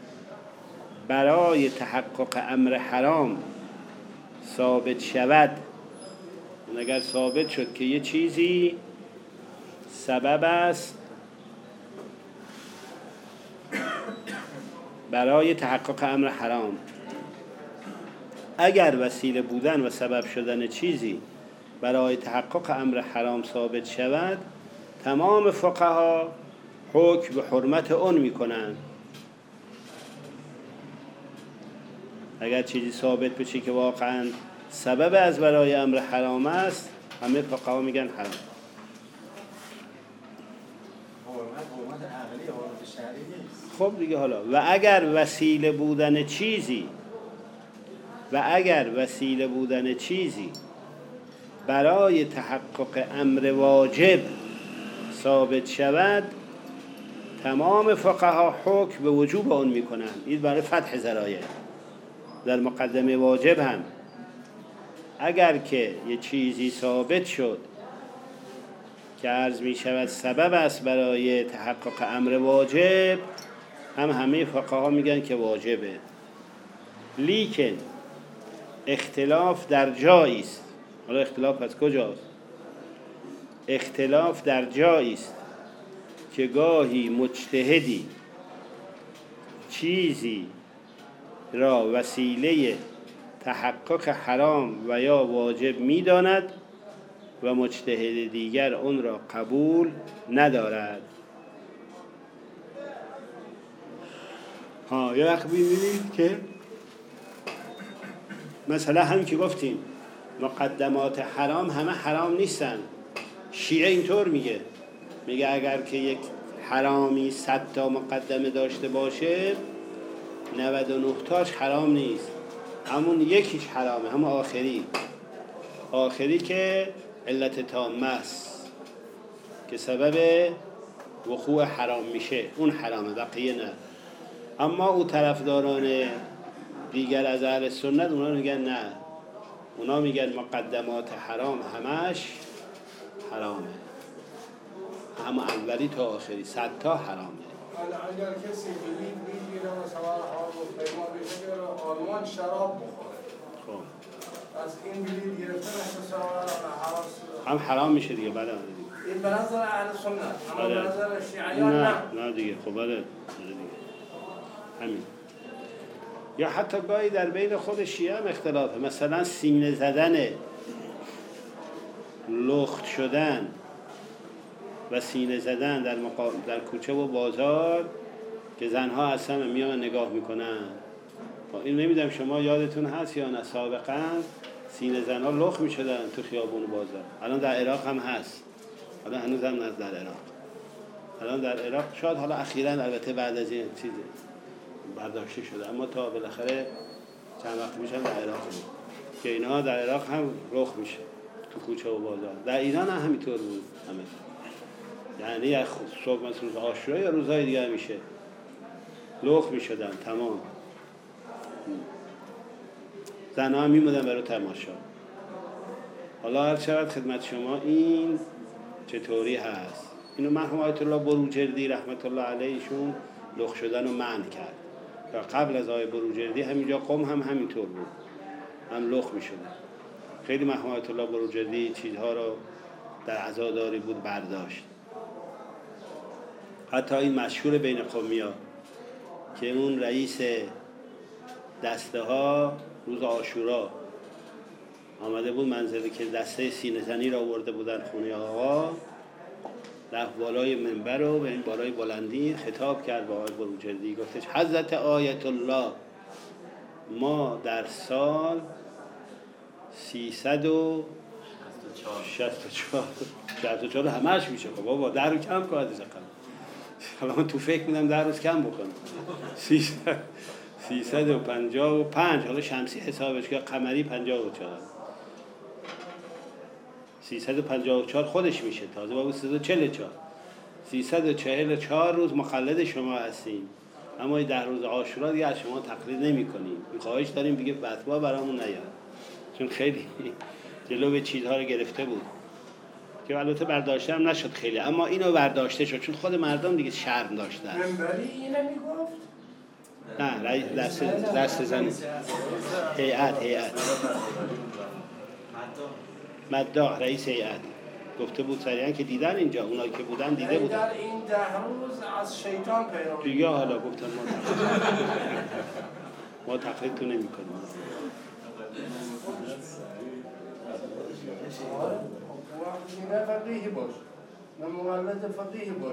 برای تحقق امر حرام ثابت شود، اگر ثابت شد که یه چیزی سبب است برای تحقق امر حرام، اگر وسیله بودن و سبب شدن چیزی برای تحقق امر حرام ثابت شود، تمام فقها حکم به حرمت اون میکنند. اگر چیزی ثابت بشه که واقعا سبب از برای امر حرام است، همه فقها میگن حرام. خب دیگه حالا و اگر وسیله بودن چیزی برای تحقق امر واجب ثابت شود، تمام فقها حکم به وجوب آن میکنند. این برای فتح ذرایع در مقدمه واجب هم اگر که یه چیزی ثابت شد که عرض می شود سبب است برای تحقق امر واجب، همه فقها میگن که واجبه. لیکن اختلاف در جایی است. حالا اختلاف از کجاست؟ اختلاف در جایی است که گاهی مجتهدی چیزی را وسیله تحقق حرام و یا واجب می‌داند و مجتهد دیگر اون را قبول ندارد. یه وقت ببینید که مثلا هم که گفتیم مقدمات حرام همه حرام نیستن. شیعه اینطور میگه اگر که یک حرامی 100 تا مقدمه داشته باشه 99 تاش حرام نیست، همون یکیش حرامه، همون آخری که علت تامه است که سبب وقوع حرام میشه، اون حرامه، بقیه نه. اما او طرفداران دیگر از اهل سنت اونا میگن نه، اونا میگن مقدمات حرام همش حرامه، هم اولی تا آخری 100 تا حرامه. اگر کسی میگیره مثلا هواپیما بشه آلمان شراب بخوره، خب از این بلیط گرفته مثلا هم حرام میشه دیگه. بله این به نظر اهل سنت، اما به نظر شیعیان نه دیگه. خب بله دیگه همین. یا حتی گاهی در بین خود شیعه هم اختلافه، مثلا سینه زدن، لخت شدن و سینه زدن در کوچه و بازار که زنها اصلا میان نگاه میکنن. این نمیدونم شما یادتون هست یا نه، سابقا سینه زنها لخت میشدن تو خیابون و بازار. الان در عراق هم هست، حالا هنوز هم نه در عراق، الان در عراق شاید حالا اخیراً البته بعد از این چیز برداشته شده، اما تا بالاخره چند وقت میشن در عراق بود که اینها در عراق هم رخ میشه تو کوچه و بازار. در ایران هم همینطور بود همه. یعنی صبح مثلا عاشورا یا روزهای دیگه میشه لخ میشدن تمام. زنها هم میمودن برای تماشا. حالا هر شود خدمت شما این چطوری هست. اینو مرحوم آیت الله بروجردی رحمت الله علیهشون لخ شدن رو منع کرد. و قبل از آیه بروجردی همینجا قم هم همینطور بود، هم لخ می شدن. خیلی مرحوم آیت الله بروجردی چیزها رو در عزاداری بود برداشت. حتی این مشهور بین قومیا که اون رئیس دسته ها روز عاشورا آمده بود منزلی که دسته سینه زنی را آورده بودن خونه آقا، رفت بالای منبر و به این بالای بلندی خطاب کرد با آقای بروجردی، گفتش حضرت آیت الله ما در سال 364 همهش میشه. بابا در رو کم کنید حالا من تو فکر میدم در روز کم بکنم 355 حالا شمسی حسابش که قمری 54 354 خودش میشه تازه با 344 344 روز مقلد شما هستیم، اما 10 روز عاشورا دیگه از شما تقلید نمی کنیم. خواهش داریم دیگه فتوا برامون نیاد، چون خیلی جلو به چیزها رو گرفته بود که البته برداشته هم نشد خیلی، اما اینو برداشته شد چون خود مردم دیگه شرم داشتن. منبری اینو میگفت؟ نه دست زن هیئت مداح رئیس هیئت گفته بود سریعا که دیدن اینجا، اونایی که بودن دیده بودن. در این 10 روز از شیطان پیروی دیگه حالا گفتن ما تقلید تو نمی کنیم. نه فقیه باش، نه مولد فقیه باش.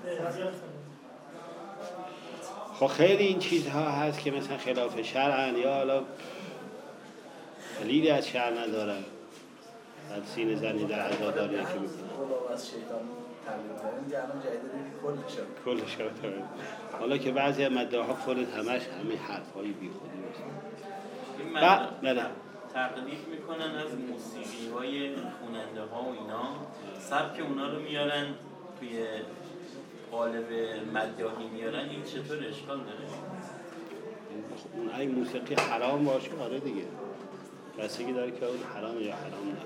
خب خیلی این چیزها هست که مثلا خلاف شرعن یا حالا دلیلی از شرع ندارن. در سینه زنی در عزاداری که میکنن از شیطان کلش رو تبرید. حالا که بعضی از مدعاها خودت همش همین حرفای بی خودی این بله تقلید میکنن از موسیقی های خوننده ها و اینا، سبک اونا رو میارن توی قالب مداحی میارن. این چطور اشکال داره؟ اون ای موسیقی حرام باشه آره دیگه، بستگی داره که اون حرام یا حرام نه.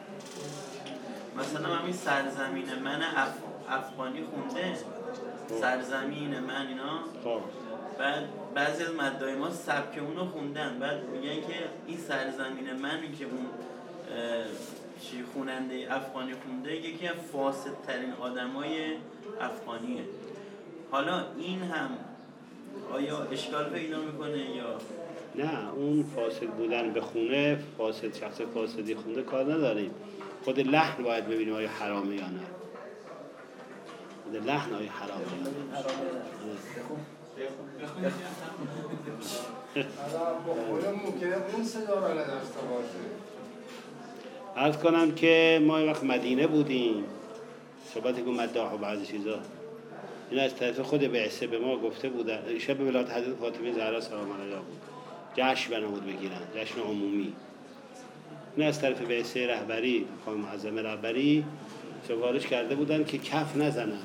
مثلا همین سرزمین من افغانی خونده، سرزمین من اینا، بعد بعضی از مدعای ما سبک اونو خوندن، بعد میگن که این سرزمین من که اون خوننده افغانی خونده یکی از فاسدترین آدمای افغانیه. حالا این هم آیا اشکال پیدا میکنه یا نه؟ اون فاسد بودن به خونه، فاسد شخص فاسدی خونده کار نداریم. خود لحن باید ببینیم آیا حرامه یا نه. خود لحن آیا حرامه یا نه. ممکنه اون صدا را نداشته باشه. عرض کنم که ما وقت مدینه بودیم، صحبت که مداح و بعضی چیزا این از طرف خود بعثه به ما گفته بودن. شب ولادت حضرت فاطمه زهرا سلام علیها بود، جشن بنامود بگیرن، جشن عمومی. این از طرف بعثه رهبری، خانم معظمه رهبری سفارش کرده بودن که کف نزنن،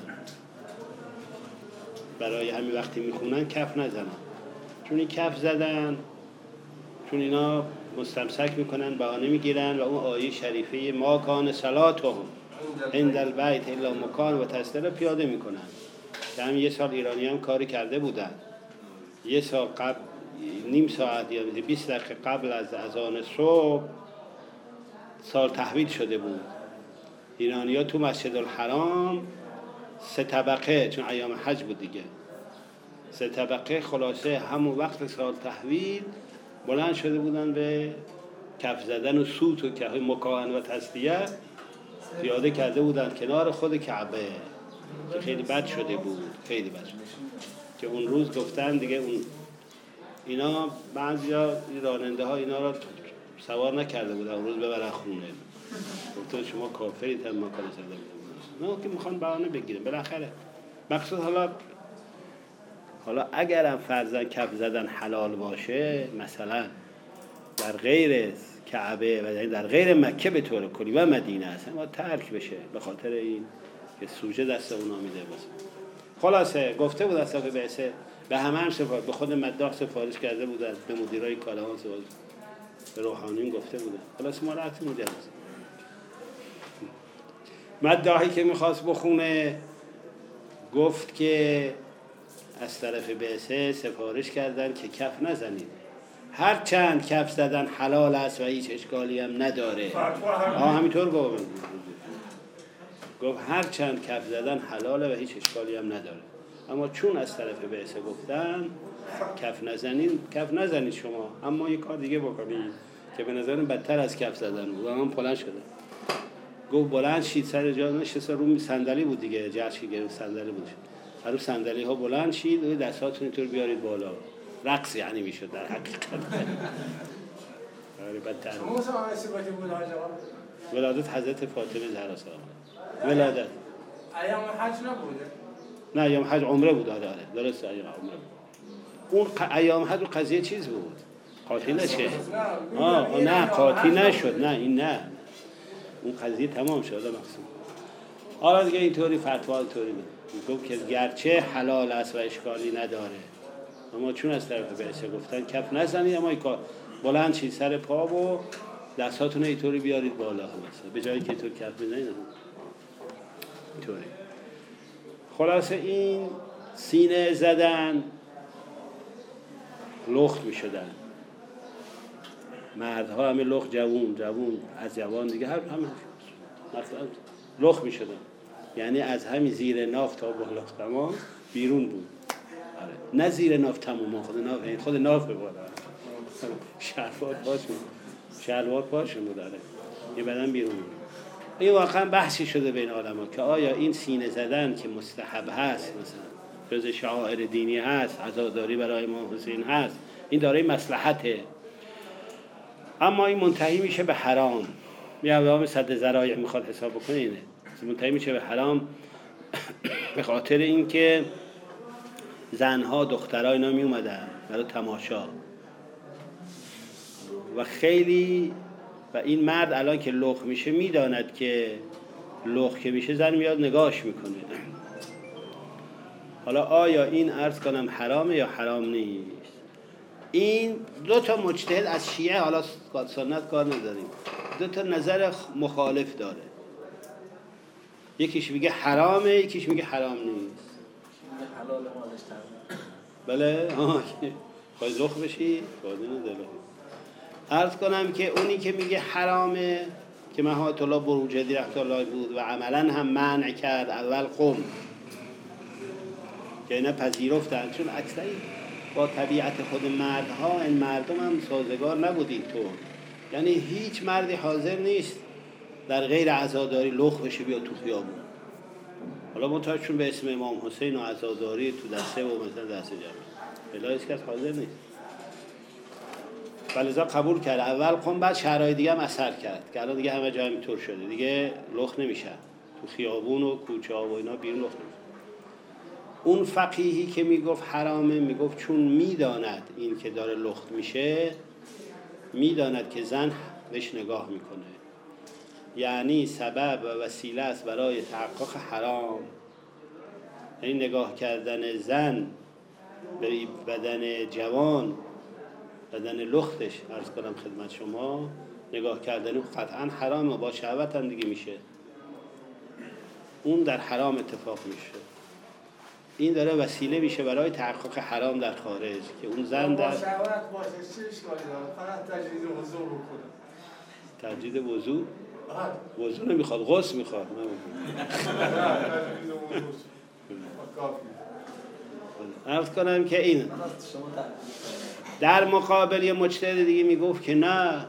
برای همین وقتی میخونن کف نزنن، چون این کف زدن، چون اینا مستمسک میکنن، بهانه میگیرن و اون آیه شریفه ما کان صلاتهم عند البیت الا مکان و تسلیه پیاده میکنن. که همین یه سال ایرانی هم کاری کرده بودن، یه سال قبل، نیم ساعت یا 20 دقیقه قبل از اذان صبح سال تحویل شده بود. ایرانی ها تو مسجد الحرام 3 طبقه، چون ایام حج بود دیگه، 3 طبقه خلاصه همون وقت سال تحویل بلند شده بودن به کف زدن و سوت و که مکان و تسلیه پیاده کرده بودن کنار خود کعبه که خیلی بد شده بود، خیلی بد شده. که اون روز گفتن دیگه اون اینا بعضیا راننده ها اینا را سوار نکرده بودن اون روز ببرن خونه. گفتن شما کافرید هم مکان زده بودن. نه که میخوان بهانه بگیرن بالاخره. مقصود حالا اگرم فرضاً کف زدن حلال باشه، مثلا در غیر کعبه و در غیر مکه به طور کلی و مدینه است اما ترک بشه به خاطر این که سوژه دست اونا میده باشه. خلاصه گفته بود اصحاب بعثه به همه هم سفارش، به خود مداح سفارش کرده بودن، به مدیرای کالاوان سفارش، به روحانیون گفته بودن. خلاص ما رفتیم اونجا. مداحی که میخواست بخونه گفت که از طرف بعثه سفارش کردن که کف نزنید، هر چند کف زدن حلال است و هیچ اشکالی هم نداره. همینطور گفت هر چند کف زدن حلاله و هیچ اشکالی هم نداره، اما چون از طرف بعثه گفتن کف نزنید شما، اما یک کار دیگه بکنید که به نظرم بدتر از کف زدن بود. هم بلند شده گفت بلند شید، سر جا نشسته، رو صندلی بود دیگه، جرش که گرفت صندلی بود، رو صندلی ها بلند شید و دستاتون اینطور بیارید بالا. رقص یعنی میشد در حقیقت. بدتر ولادت حضرت فاطمه زهرا سلام. ولادت ایام حج نبوده؟ نه ایام حج عمره بود. آره درسته ایام عمره بود. اون ایام حج قضیه چیز بود، قاطی نشه. نه قاطی نشد، نه این نه، اون قضیه تمام شد مقصود. حالا دیگه اینطوری فتوا اینطوری گفت که گرچه حلال است و اشکالی نداره، اما چون از طرف بعثه گفتن کف نزنید، اما این کار بلند شید سر پا و دستاتون اینطوری بیارید بالا، مثلا به جایی که اینطور کف بزنید اینطوری. خلاصه این سینه زدن لخت می شدن، مردها همه لخت، جوون از جوان دیگه همه لخت می شدن، یعنی از همین زیر ناف تا بالا تمام بیرون بود. نه زیر ناف تمام، خود ناف بالا، شلوار پاشون بود. این بدن بیرون بود. این واقعا بحثی شده بین علما که آیا این سینه زدن که مستحب هست، مثلا جز شعائر دینی هست، عزاداری برای امام حسین هست، این داره مصلحته، اما این منتهی میشه به حرام. میام صد ذرایع میخواد حساب بکنه، اینه منتهی میشه به حرام به خاطر اینکه زنها دخترها اینا می اومدن برای تماشا و خیلی، و این مرد الان که لخ میشه میداند که لخ که میشه زن میاد نگاهش میکنه. حالا آیا این عرض کنم حرامه یا حرام نیست؟ این دو تا مجتهد از شیعه، حالا سنت کار نداریم، دو تا نظر مخالف داره، یکیش میگه حرامه، یکیش میگه حرام نیست. حلال مالش بله خواهی لخ بشی خواهی نداره. عرض کنم که اونی که میگه حرامه که مهات الله بروجردی رحمت الله بود و عملا هم منع کرد، اول قم که اینا پذیرفتن، چون اکثر با طبیعت خود مردها، این مردم هم سازگار نبود اینطور، یعنی هیچ مردی حاضر نیست در غیر عزاداری لخ بشه بیا تو خیابون. حالا منتها چون به اسم امام حسین و عزاداری تو دسته و مثلا دسته جمعه بلا هیچ کس حاضر نیست، فلذا قبول کرد اول قم، بعد شهرهای دیگه هم اثر کرد که الان دیگه همه جا اینطور شده، دیگه لخ نمیشه تو خیابون و کوچه ها و اینا بیرون لخ نمیشه. اون فقیهی که میگفت حرامه میگفت چون میداند این که داره لخت میشه، میداند که زن بهش نگاه میکنه، یعنی سبب و وسیله است برای تحقق حرام، یعنی نگاه کردن زن به بدن جوان، بدن لختش، عرض کنم خدمت شما، نگاه کردن قطعا حرامه، با شهوت هم دیگه میشه، اون در حرام اتفاق میشه. این داره وسیله میشه برای تحقق حرام در خارج که اون زن در شهوت باشه چه اشکالی داره؟ فقط تجدید وضو بکنه. تجدید وضو؟ وضو نمیخواد، غسل میخواد. عرض کنم که این در مقابل یه مجتهد دیگه میگفت که نه،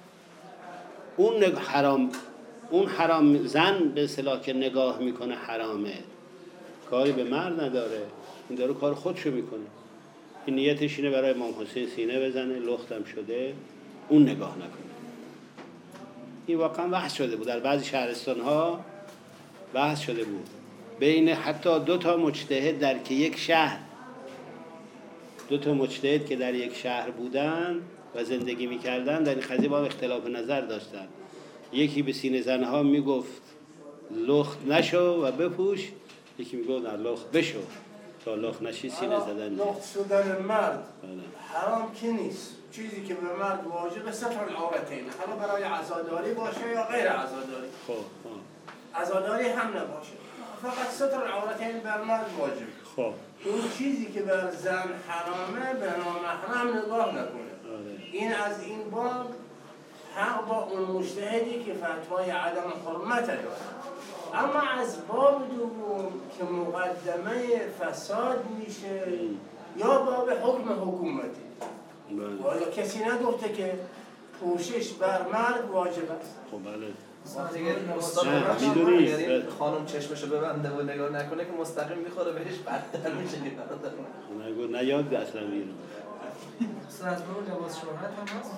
اون حرام زن به اصطلاح که نگاه میکنه حرامه، کاری به مرد نداره، این داره کار خودشو میکنه، این نیتش اینه برای امام حسین سینه بزنه، لختم شده، اون نگاه نکنه. این واقعا بحث شده بود در بعضی شهرستان ها، بحث شده بود بین حتی دو تا مجتهد در که یک شهر، دو تا مجتهد که در یک شهر بودن، و زندگی میکردن در این قضیه با هم اختلاف نظر داشتن. یکی به سینه زنها میگفت لخت نشو و بپوش، یکی میگفت نه لخت بشو تا لخت نشی سینه زدن. لخت شدن مرد حرام که نیست، چیزی که به مرد واجب ستر العورتین، حالا برای عزاداری باشه یا غیر عزاداری. خب عزاداری هم نباشه، فقط ستر العورتین بر مرد واجب. خب اون چیزی که بر زن حرامه به نامحرم نگاه نکنه. این از این باب حق با اون مجتهدی که فتوای عدم حرمت داره. اما از باب دوم که مقدمه فساد میشه یا باب حکم حکومتی. والا کسی نگفته که پوشش بر مرد واجب است. خب بله. استاد میدونی خانم چشمشو ببنده و نگاه نکنه که مستقیم میخوره بهش بدتر میشه. نگو نیاد اصلا میره. استاد از برو لباس شوهرت هم هست؟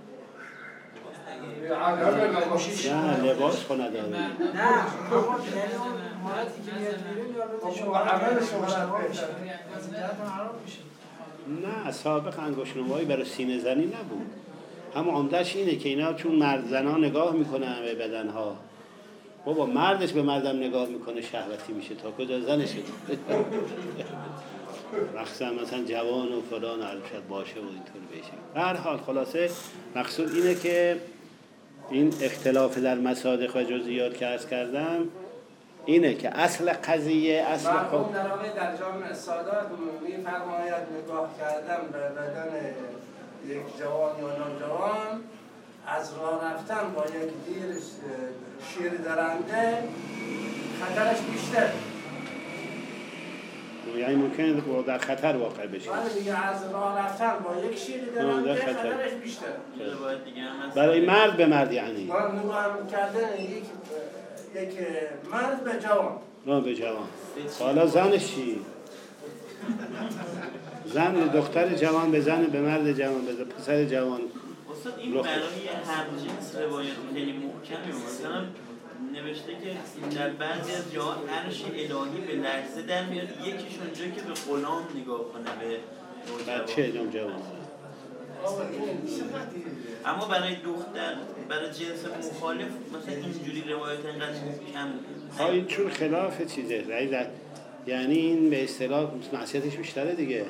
نه لباس خو نداره. نه مهارتی که میاد بیرون یا شما عمل شما نه سابق انگشت‌نمایی برای سینه زنی نبود. هم عمدهش اینه که اینا چون مرد زنها نگاه میکنن به بدنها، بابا مردش به مردم نگاه میکنه شهوتی میشه تا کجا زنش مخصوصا مثلا جوان و فلان البته باشه و اینطور بشه. به هر حال خلاصه مقصود اینه که این اختلاف در مصادیق و جزئیات که عرض کردم اینه که اصل قضیه اصل مرحوم در واقع در جامع سادات می‌فرماید نگاه کردن به بدن یک جوان یا نوجوان از راه رفتن با یک دیر شیر درنده خطرش بیشتر، یعنی ممکنه در خطر واقع بشه. ولی دیگه از راه رفتن با یک شیر درنده خطرش بیشتر. برای مرد به مرد یعنی نگاه کردن یک مرد به جوان. نه به جوان. حالا زنش چی؟ زن دختر جوان به زن، به مرد جوان، به پسر جوان. استاد این برای هر جنس روایت خیلی محکمه. مثلا نوشته که در بعضی از جاها عرش الهی به لرزه در میاد، یکیش اونجا که به غلام نگاه کنه به بچه جوان. اما برای دختر، برای جنس مخالف مثلا اینجوری روایت اینقدر محکم. این چون خلاف چیزه، یعنی این به اصطلاح معصیتش بیشتره دیگه.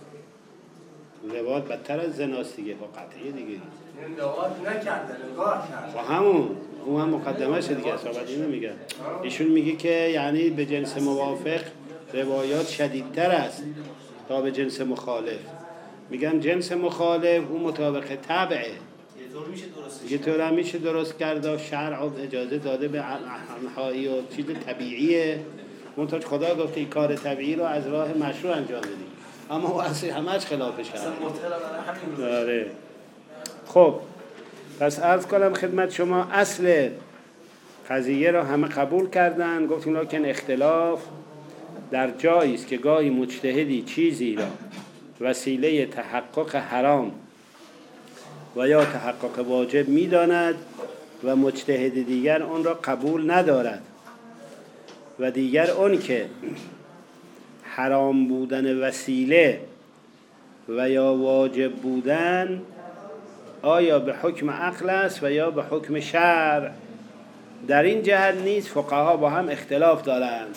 روایت بدتر از زناست دیگه، با قطعیه دیگه. این روایت نکرده، نگاه کرده. با همون اون هم مقدمه شد دیگه، صحبت اینو میگه. ایشون میگه که یعنی به جنس موافق روایات شدیدتر است تا به جنس مخالف. میگم جنس مخالف اون مطابق طبعه، یه طور هم میشه درست کرده، شرع اجازه داده به انحایی و چیز طبیعیه، منتها خدا گفته این کار طبیعی رو از راه مشروع انجام بدیم، اما اصلا همش خلاف شرع. آره. خب پس عرض کنم خدمت شما اصل قضیه را همه قبول کردن، گفتیم لکن اختلاف در جایی است که گاهی مجتهدی چیزی را وسیله تحقق حرام و یا تحقق واجب می‌داند و مجتهد دیگر اون را قبول ندارد و دیگر اون که حرام بودن وسیله و یا واجب بودن آیا به حکم عقل است و یا به حکم شرع. در این جهت نیز فقها با هم اختلاف دارند.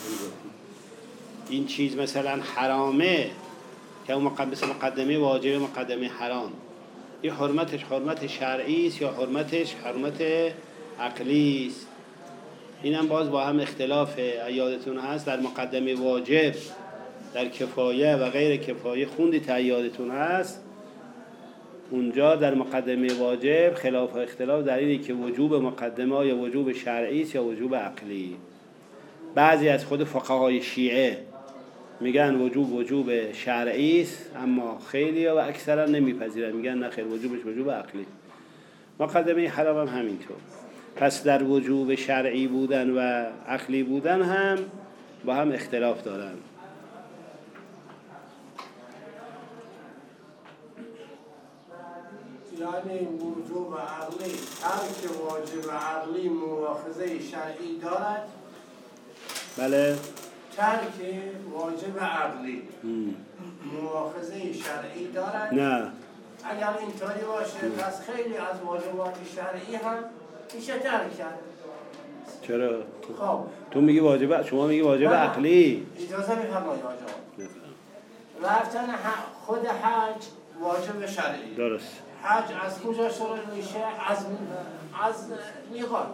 این چیز مثلا حرامه که اون مقدمه واجب مقدمه حرام، این حرمتش حرمت شرعی است یا حرمتش حرمت عقلی است. اینم باز با هم اختلاف. یادتون هست در مقدمه واجب در کفایه و غیر کفایه خوندی یادتون هست، اونجا در مقدمه واجب خلاف و اختلاف در اینه که وجوب مقدمه یا وجوب شرعی است یا وجوب عقلی. بعضی از خود فقهای شیعه میگن وجوب شرعی است، اما خیلی و اکثرا نمیپذیرن، میگن نه خیر وجوبش وجوب عقلی. مقدمه حرام هم همینطور. پس در وجوب شرعی بودن و عقلی بودن هم با هم اختلاف دارن. یعنی وجوب عقلی، هر که واجب عقلی مؤاخذه شرعی دارد. بله. ترک واجب عقلی مؤاخذه شرعی دارد. نه اگر اینطوری باشه پس خیلی از واجبات شرعی هم میشه ترک کرد. چرا؟ خب تو میگی واجب، شما میگی واجب عقلی. اجازه میفرمایید آقا. رفتن خود حج واجب شرعی. درست. حج از کجا شروع میشه؟ از میقات.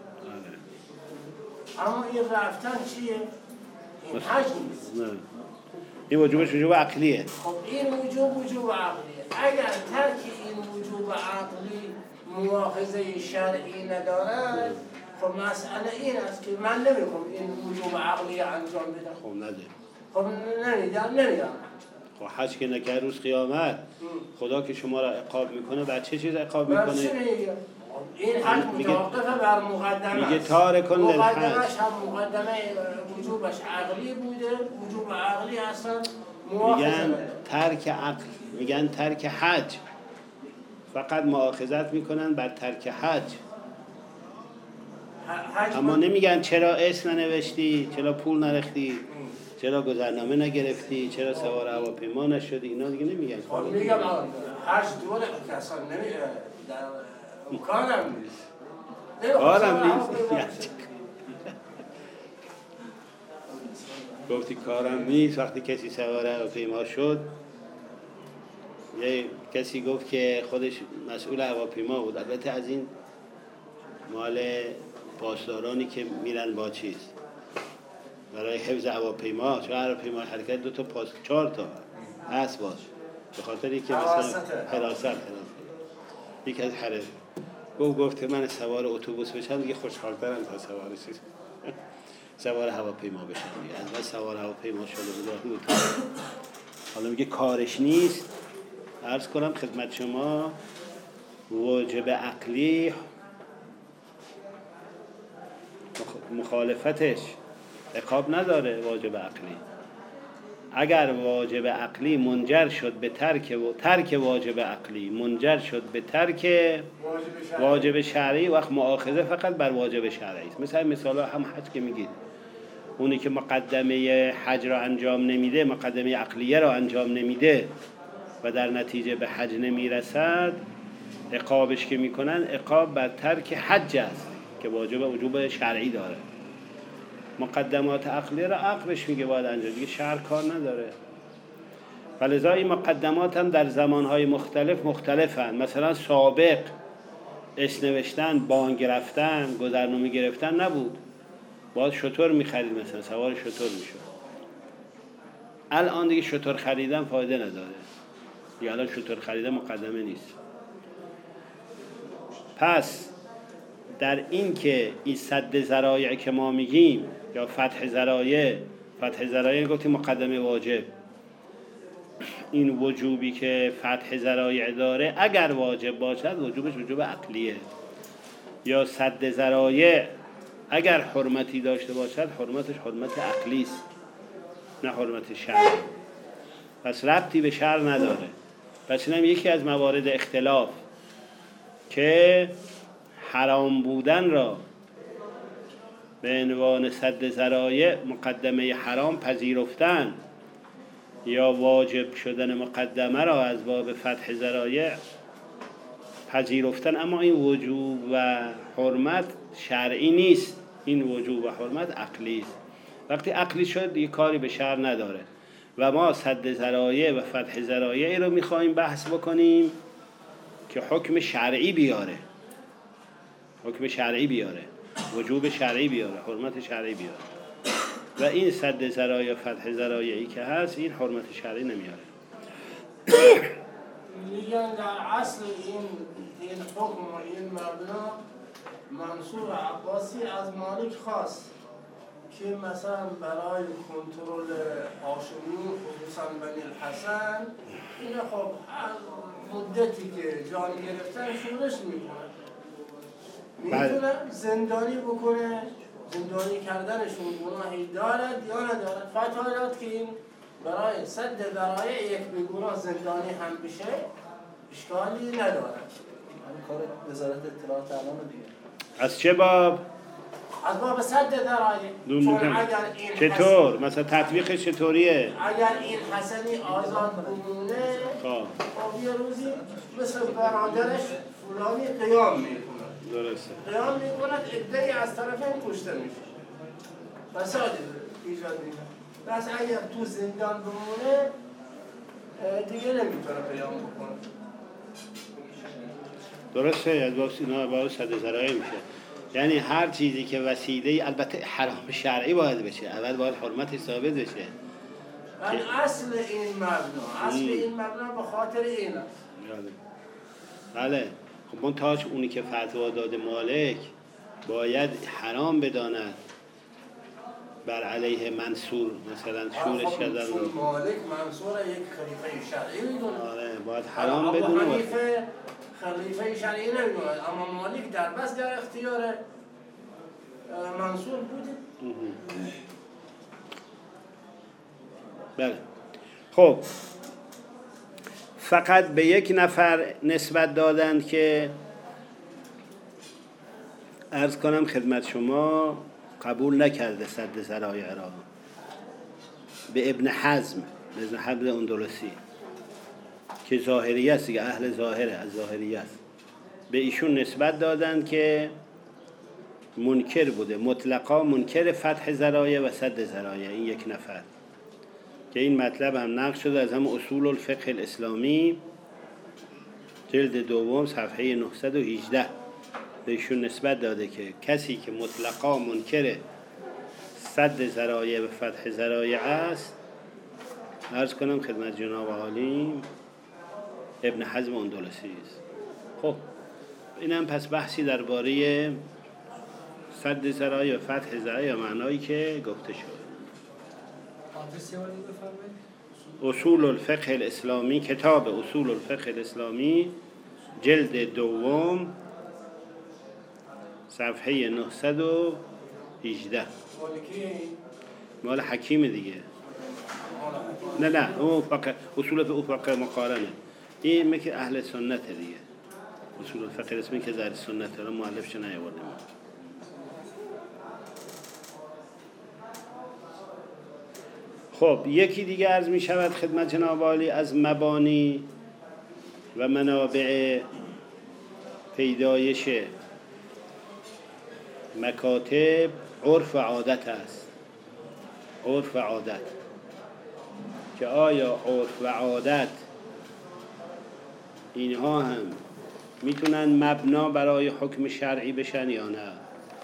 اما این رفتن چیه؟ این حج نیست. نه. این وجوب عقلیه. خب این وجوب عقلیه. اگر ترک این وجوب عقلی مؤاخذه شرعی ندارد، خب مسئله این است که من نمیخوام این وجوب عقلی انجام بدم. خب نده. خب نمیدم. خب حج که نکرد روز قیامت خدا که شما را عقاب میکنه بعد چه چیز عقاب میکنه؟ این حج متوقفه بر مقدمه. میگه تارکن للحج. مقدمش هم مقدمه وجوبش عقلی بوده، وجوب عقلی اصلا میگن ترک عقل، میگن ترک حج، فقط مؤاخذت میکنن بر ترک حج. اما نمیگن چرا اسم ننوشتی، چرا پول نرختی، چرا گذرنامه نگرفتی، چرا سوار هواپیما نشدی، اینا دیگه نمیگن. میگم حج دوره که اصلا کارم نیست. گفتی کارم نیست. وقتی کسی سوار هواپیما شد، یه کسی گفت که خودش مسئول هواپیما بود، البته از این مال پاسدارانی که میرن با چیز برای حفظ هواپیما، چون هواپیما حرکت 2 تا پاس 4 تا هست باش، به خاطر اینکه مثلا حراست یکی از حرس گفت من سوار اتوبوس بشم دیگه خوشحال‌ترم تا سوار هواپیما بشم. از سوار هواپیما شده بود حالا میگه کارش نیست. عرض کنم خدمت شما واجب عقلی مخالفتش عقاب نداره. واجب عقلی اگر واجب عقلی منجر شد به ترک واجب عقلی منجر شد به ترک واجب شرعی، وقت مؤاخذه فقط بر واجب شرعی است. مثلا مثلا هم حج که میگید، اونی که مقدمه حج را انجام نمیده، مقدمه عقلیه را انجام نمیده و در نتیجه به حج نمیرسد، عقابش که میکنن عقاب بر ترک حج است که وجوب شرعی داره. مقدمات عقلیه را عقلش میگه باید انجام، دیگه شرع کار نداره. ولذا این مقدمات هم در زمانهای مختلفن. مثلا سابق اسم نوشتن، بانگ رفتن، گذرنامه گرفتن نبود، باید شتر میخرید، مثلا سوار شتر میشد. الان دیگه شتر خریدن فایده نداره، دیگه الان شتر خریدن مقدمه نیست. پس در این که این سد ذرایع که ما میگیم یا فتح ذرایع گفتیم مقدمه واجب، این وجوبی که فتح ذرایع داره اگر واجب باشد وجوبش وجوب عقلیه، یا سد ذرایع اگر حرمتی داشته باشد حرمتش حرمت عقلی است نه حرمت شرعی. پس ربطی به شرع نداره. پس اینم یکی از موارد اختلاف که حرام بودن را به عنوان سد ذرایع مقدمه حرام پذیرفتن یا واجب شدن مقدمه را از باب فتح ذرایع پذیرفتن، اما این وجوب و حرمت شرعی نیست، این وجوب و حرمت عقلی است. وقتی عقلی شد دیگه کاری به شرع نداره و ما سد ذرایع و فتح ذرایعی رو میخوایم بحث بکنیم که حکم شرعی بیاره، حکم شرعی بیاره، وجوب شرعی بیاره، حرمت شرعی بیاره. و این سد ذرایع و فتح ذرایعی که هست این حرمت شرعی نمیاره. میگن در اصل این حکم و این مبنا منصور عباسی از مالک خواست که مثلا برای کنترل هاشمی خصوصا بنی الحسن این خب هر مدتی که جان گرفتن شورش میتونه زندانی بکنه، زندانی کردنشون گناهی دارد یا ندارد. فتوا داد که این برای سد ذرایع یک به گناه زندانی هم بشه اشکالی ندارد. همین کار وزارت اطلاعات الان دیگه. از چه باب؟ از باب سد ذرایع. چون اگر این چطور؟ مثلا تطبیقش چطوریه؟ اگر این حسنی آزاد بمونه خب یه روزی مثل برادرش فلانی قیام میکنه. درسته. قیام میکند عده‌ای از طرف این کشته میشه. فساد ایجاد میکنه. پس اگر تو زندان بمونه دیگه نمیتونه قیام بکنه. درسته، از باز اینا باز سد ذرایع میشه. یعنی هر چیزی که وسیله، البته حرام شرعی باید بشه، اول باید حرمت ثابت بشه. ولی اصل این مبنا به خاطر این است. بله. خب منتهاش اونی که فتوا داده مالک باید حرام بداند بر علیه منصور، مثلا شورش کردن رو. مالک منصور یک خلیفه شرعی میدونه. آره باید حرام بدونه. خلیفه شرعی نمیدونه، اما مالک در بس در اختیار منصور بوده. بله. خب فقط به یک نفر نسبت دادند که عرض کنم خدمت شما قبول نکرده سد ذرایع را، به ابن حزم اندلسی که ظاهری است دیگه، اهل ظاهره، از ظاهری است، به ایشون نسبت دادند که منکر بوده، مطلقا منکر فتح ذرایع و سد ذرایع. این یک نفر که این مطلب هم نقل شده از هم اصول الفقه الاسلامی جلد دوم صفحه 918 به ایشون نسبت داده که کسی که مطلقا منکر سد ذرایع و فتح ذرایع است، عرض کنم خدمت جناب عالی ابن حزم اندلسی است. خب این هم پس بحثی درباره سد ذرایع و فتح ذرایع معنایی که گفته شد. اصول الفقه الاسلامی، کتاب اصول الفقه الاسلامی جلد دوم صفحه 918. مال حکیم دیگه. نه اون فقه اصول فقه مقارنه. این میگه اهل سنت دیگه. اصول الفقه الاسلامی که زیر سنت رو مؤلفش نیاورده. خب یکی دیگه عرض می شود خدمت جناب عالی از مبانی و منابع پیدایش مکاتب عرف و عادت است. عرف و عادت که آیا عرف و عادت اینها هم میتونن مبنا برای حکم شرعی بشن یا نه؟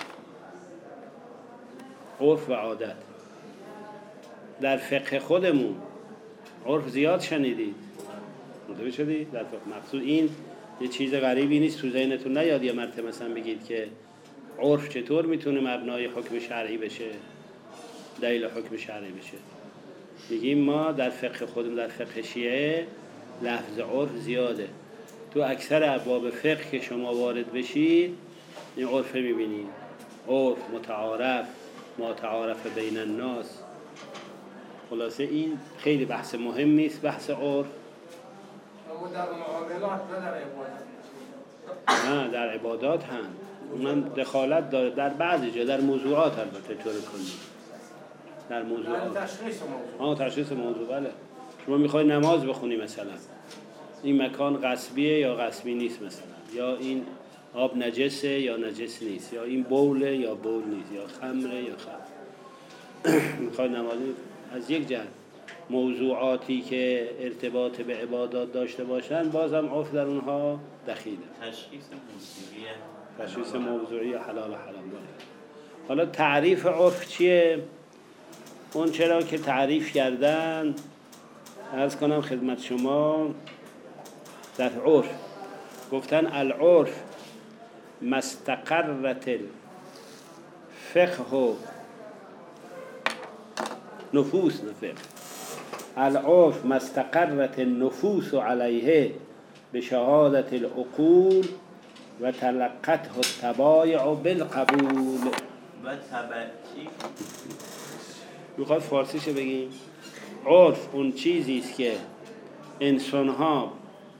عرف و عادت در فقه خودمون عرف زیاد شنیدید، متوجه شدید؟ در فقه مقصود این یه چیز غریبی نیست، تو ذهنتون نیاد یه مرتبه مثلا بگید که عرف چطور میتونه مبنای حکم شرعی بشه، دلیل حکم شرعی بشه. میگیم ما در فقه خودمون، در فقه شیعه لفظ عرف زیاده. تو اکثر ابواب فقه که شما وارد بشید این عرف میبینید، عرف، متعارف، ما تعارف بین الناس. خلاصه این خیلی بحث مهمی است، بحث عرف. اما در معاملات نه در عبادات. نه در عبادات هم اونم دخالت داره در بعضی جا، در موضوعات البته طور کنید، در موضوعات. تشخیص موضوع. بله شما میخوای نماز بخونی مثلا، این مکان غصبیه یا غصبی نیست مثلا، یا این آب نجسه یا نجس نیست، یا این بوله یا بول نیست، یا خمره یا خمر. میخوای نماز از یک جهت موضوعاتی که ارتباط به عبادات داشته باشن بازم عرف در اونها دخیله. تشخیص موضوعی حلال و حرام. حالا تعریف عرف چیه؟ اون چرا که تعریف کردن عرض کنم خدمت شما در عرف گفتن العرف مستقرت الفقه نفوس نفقه. العرف مستقرت النفوس علیه بشهادت العقول و تلقته الطبایع بالقبول. و تبعی میخواد فارسیشو بگیم؟ عرف اون چیزی است که انسان‌ها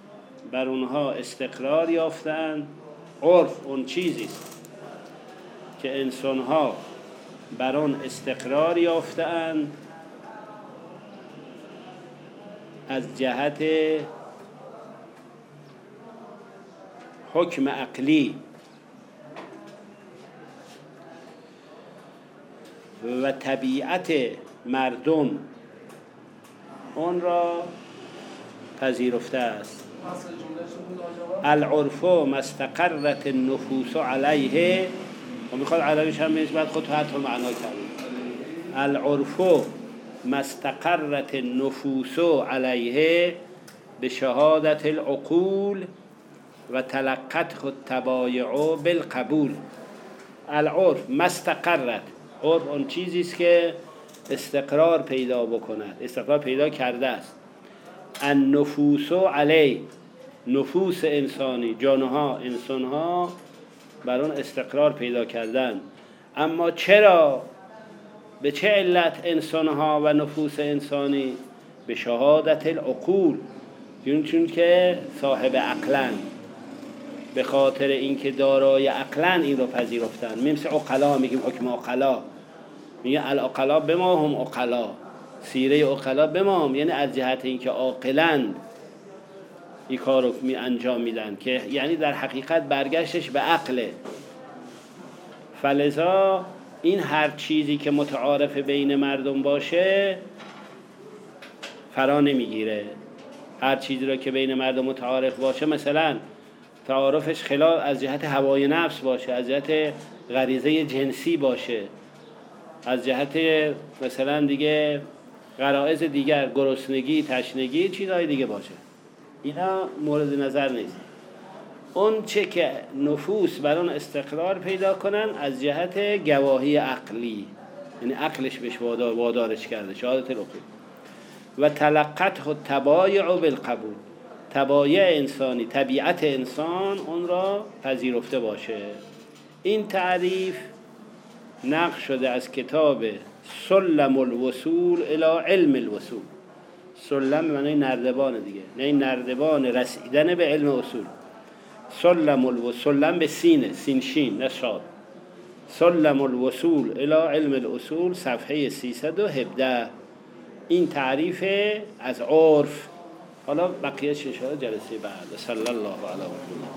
بر اونها استقرار یافتن. عرف اون چیزی است که انسان‌ها بر آن استقرار یافته‌اند از جهت حکم عقلی و طبیعت مردم اون را پذیرفته است. العرف ما استقرت النفوس علیه و میخواد عربیش هم میشه بعد خود تو حتی معنا کرد. العرف ما استقرت النفوس علیه بشهادت العقول و تلقته الطبایع بالقبول. العرف ما استقرت، عرف اون چیزی است که استقرار پیدا بکند، استقرار پیدا کرده است. النفوس علیه، نفوس انسانی، جانها، انسانها بر اون استقرار پیدا کردن. اما چرا؟ به چه علت انسانها و نفوس انسانی؟ به شهادت العقول، چون که صاحب عقلن، به خاطر اینکه دارای عقلن این رو پذیرفتن. مثل عقلا میگیم حکم عقلا، میگه العقلا بما هم عقلا، سیره عقلا بما هم، یعنی از جهت اینکه عاقلند این کار رو انجام میدن، که یعنی در حقیقت برگشتش به عقله. فلذا این هر چیزی که متعارف بین مردم باشه فرا نمیگیره. هر چیزی رو که بین مردم متعارف باشه، مثلا تعارفش خلاف از جهت هوای نفس باشه، از جهت غریزه جنسی باشه، از جهت مثلا دیگه غرایز دیگر، گرسنگی، تشنگی، چیزهای دیگه باشه، اینا مورد نظر نیست. اون چه که نفوس بر اون استقرار پیدا کنن از جهت گواهی عقلی، یعنی عقلش بهش وادارش کرده، شهادت العقول. و تلقته الطبایع بالقبول، طبایع انسانی، طبیعت انسان اون را پذیرفته باشه. این تعریف نقل شده از کتاب سلم الوصول الی علم الوصول. سلم معنی نردبان دیگه، نه این نردبان رسیدن به علم اصول. سلم الوصول، سلم به سینه، سین شین نه شاد. سلم الوصول الی علم الاصول، صفحه 317. این تعریف از عرف. حالا بقیه ششاره جلسه بعد. صلی الله علیه و سلم.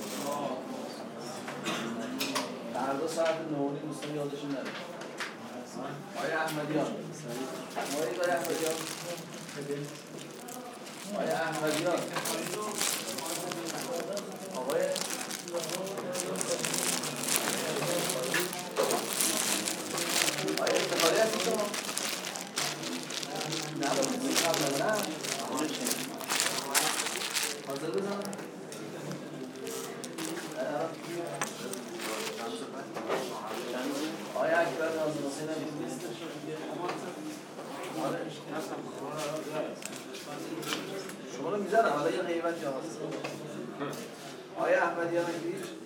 فردا ساعت 9:30 دوستان یادشون نره. آقای احمدیان. آقای احمدیان. آقای احمدیان. آقای استفاده هستی شما؟ نه قبلا نه. حاضر بزنم؟ آیا اکبر ناظم حسین هم این لیست شما رو میزنم حالا یه غیبت جا هست. آیا احمدیان اکبر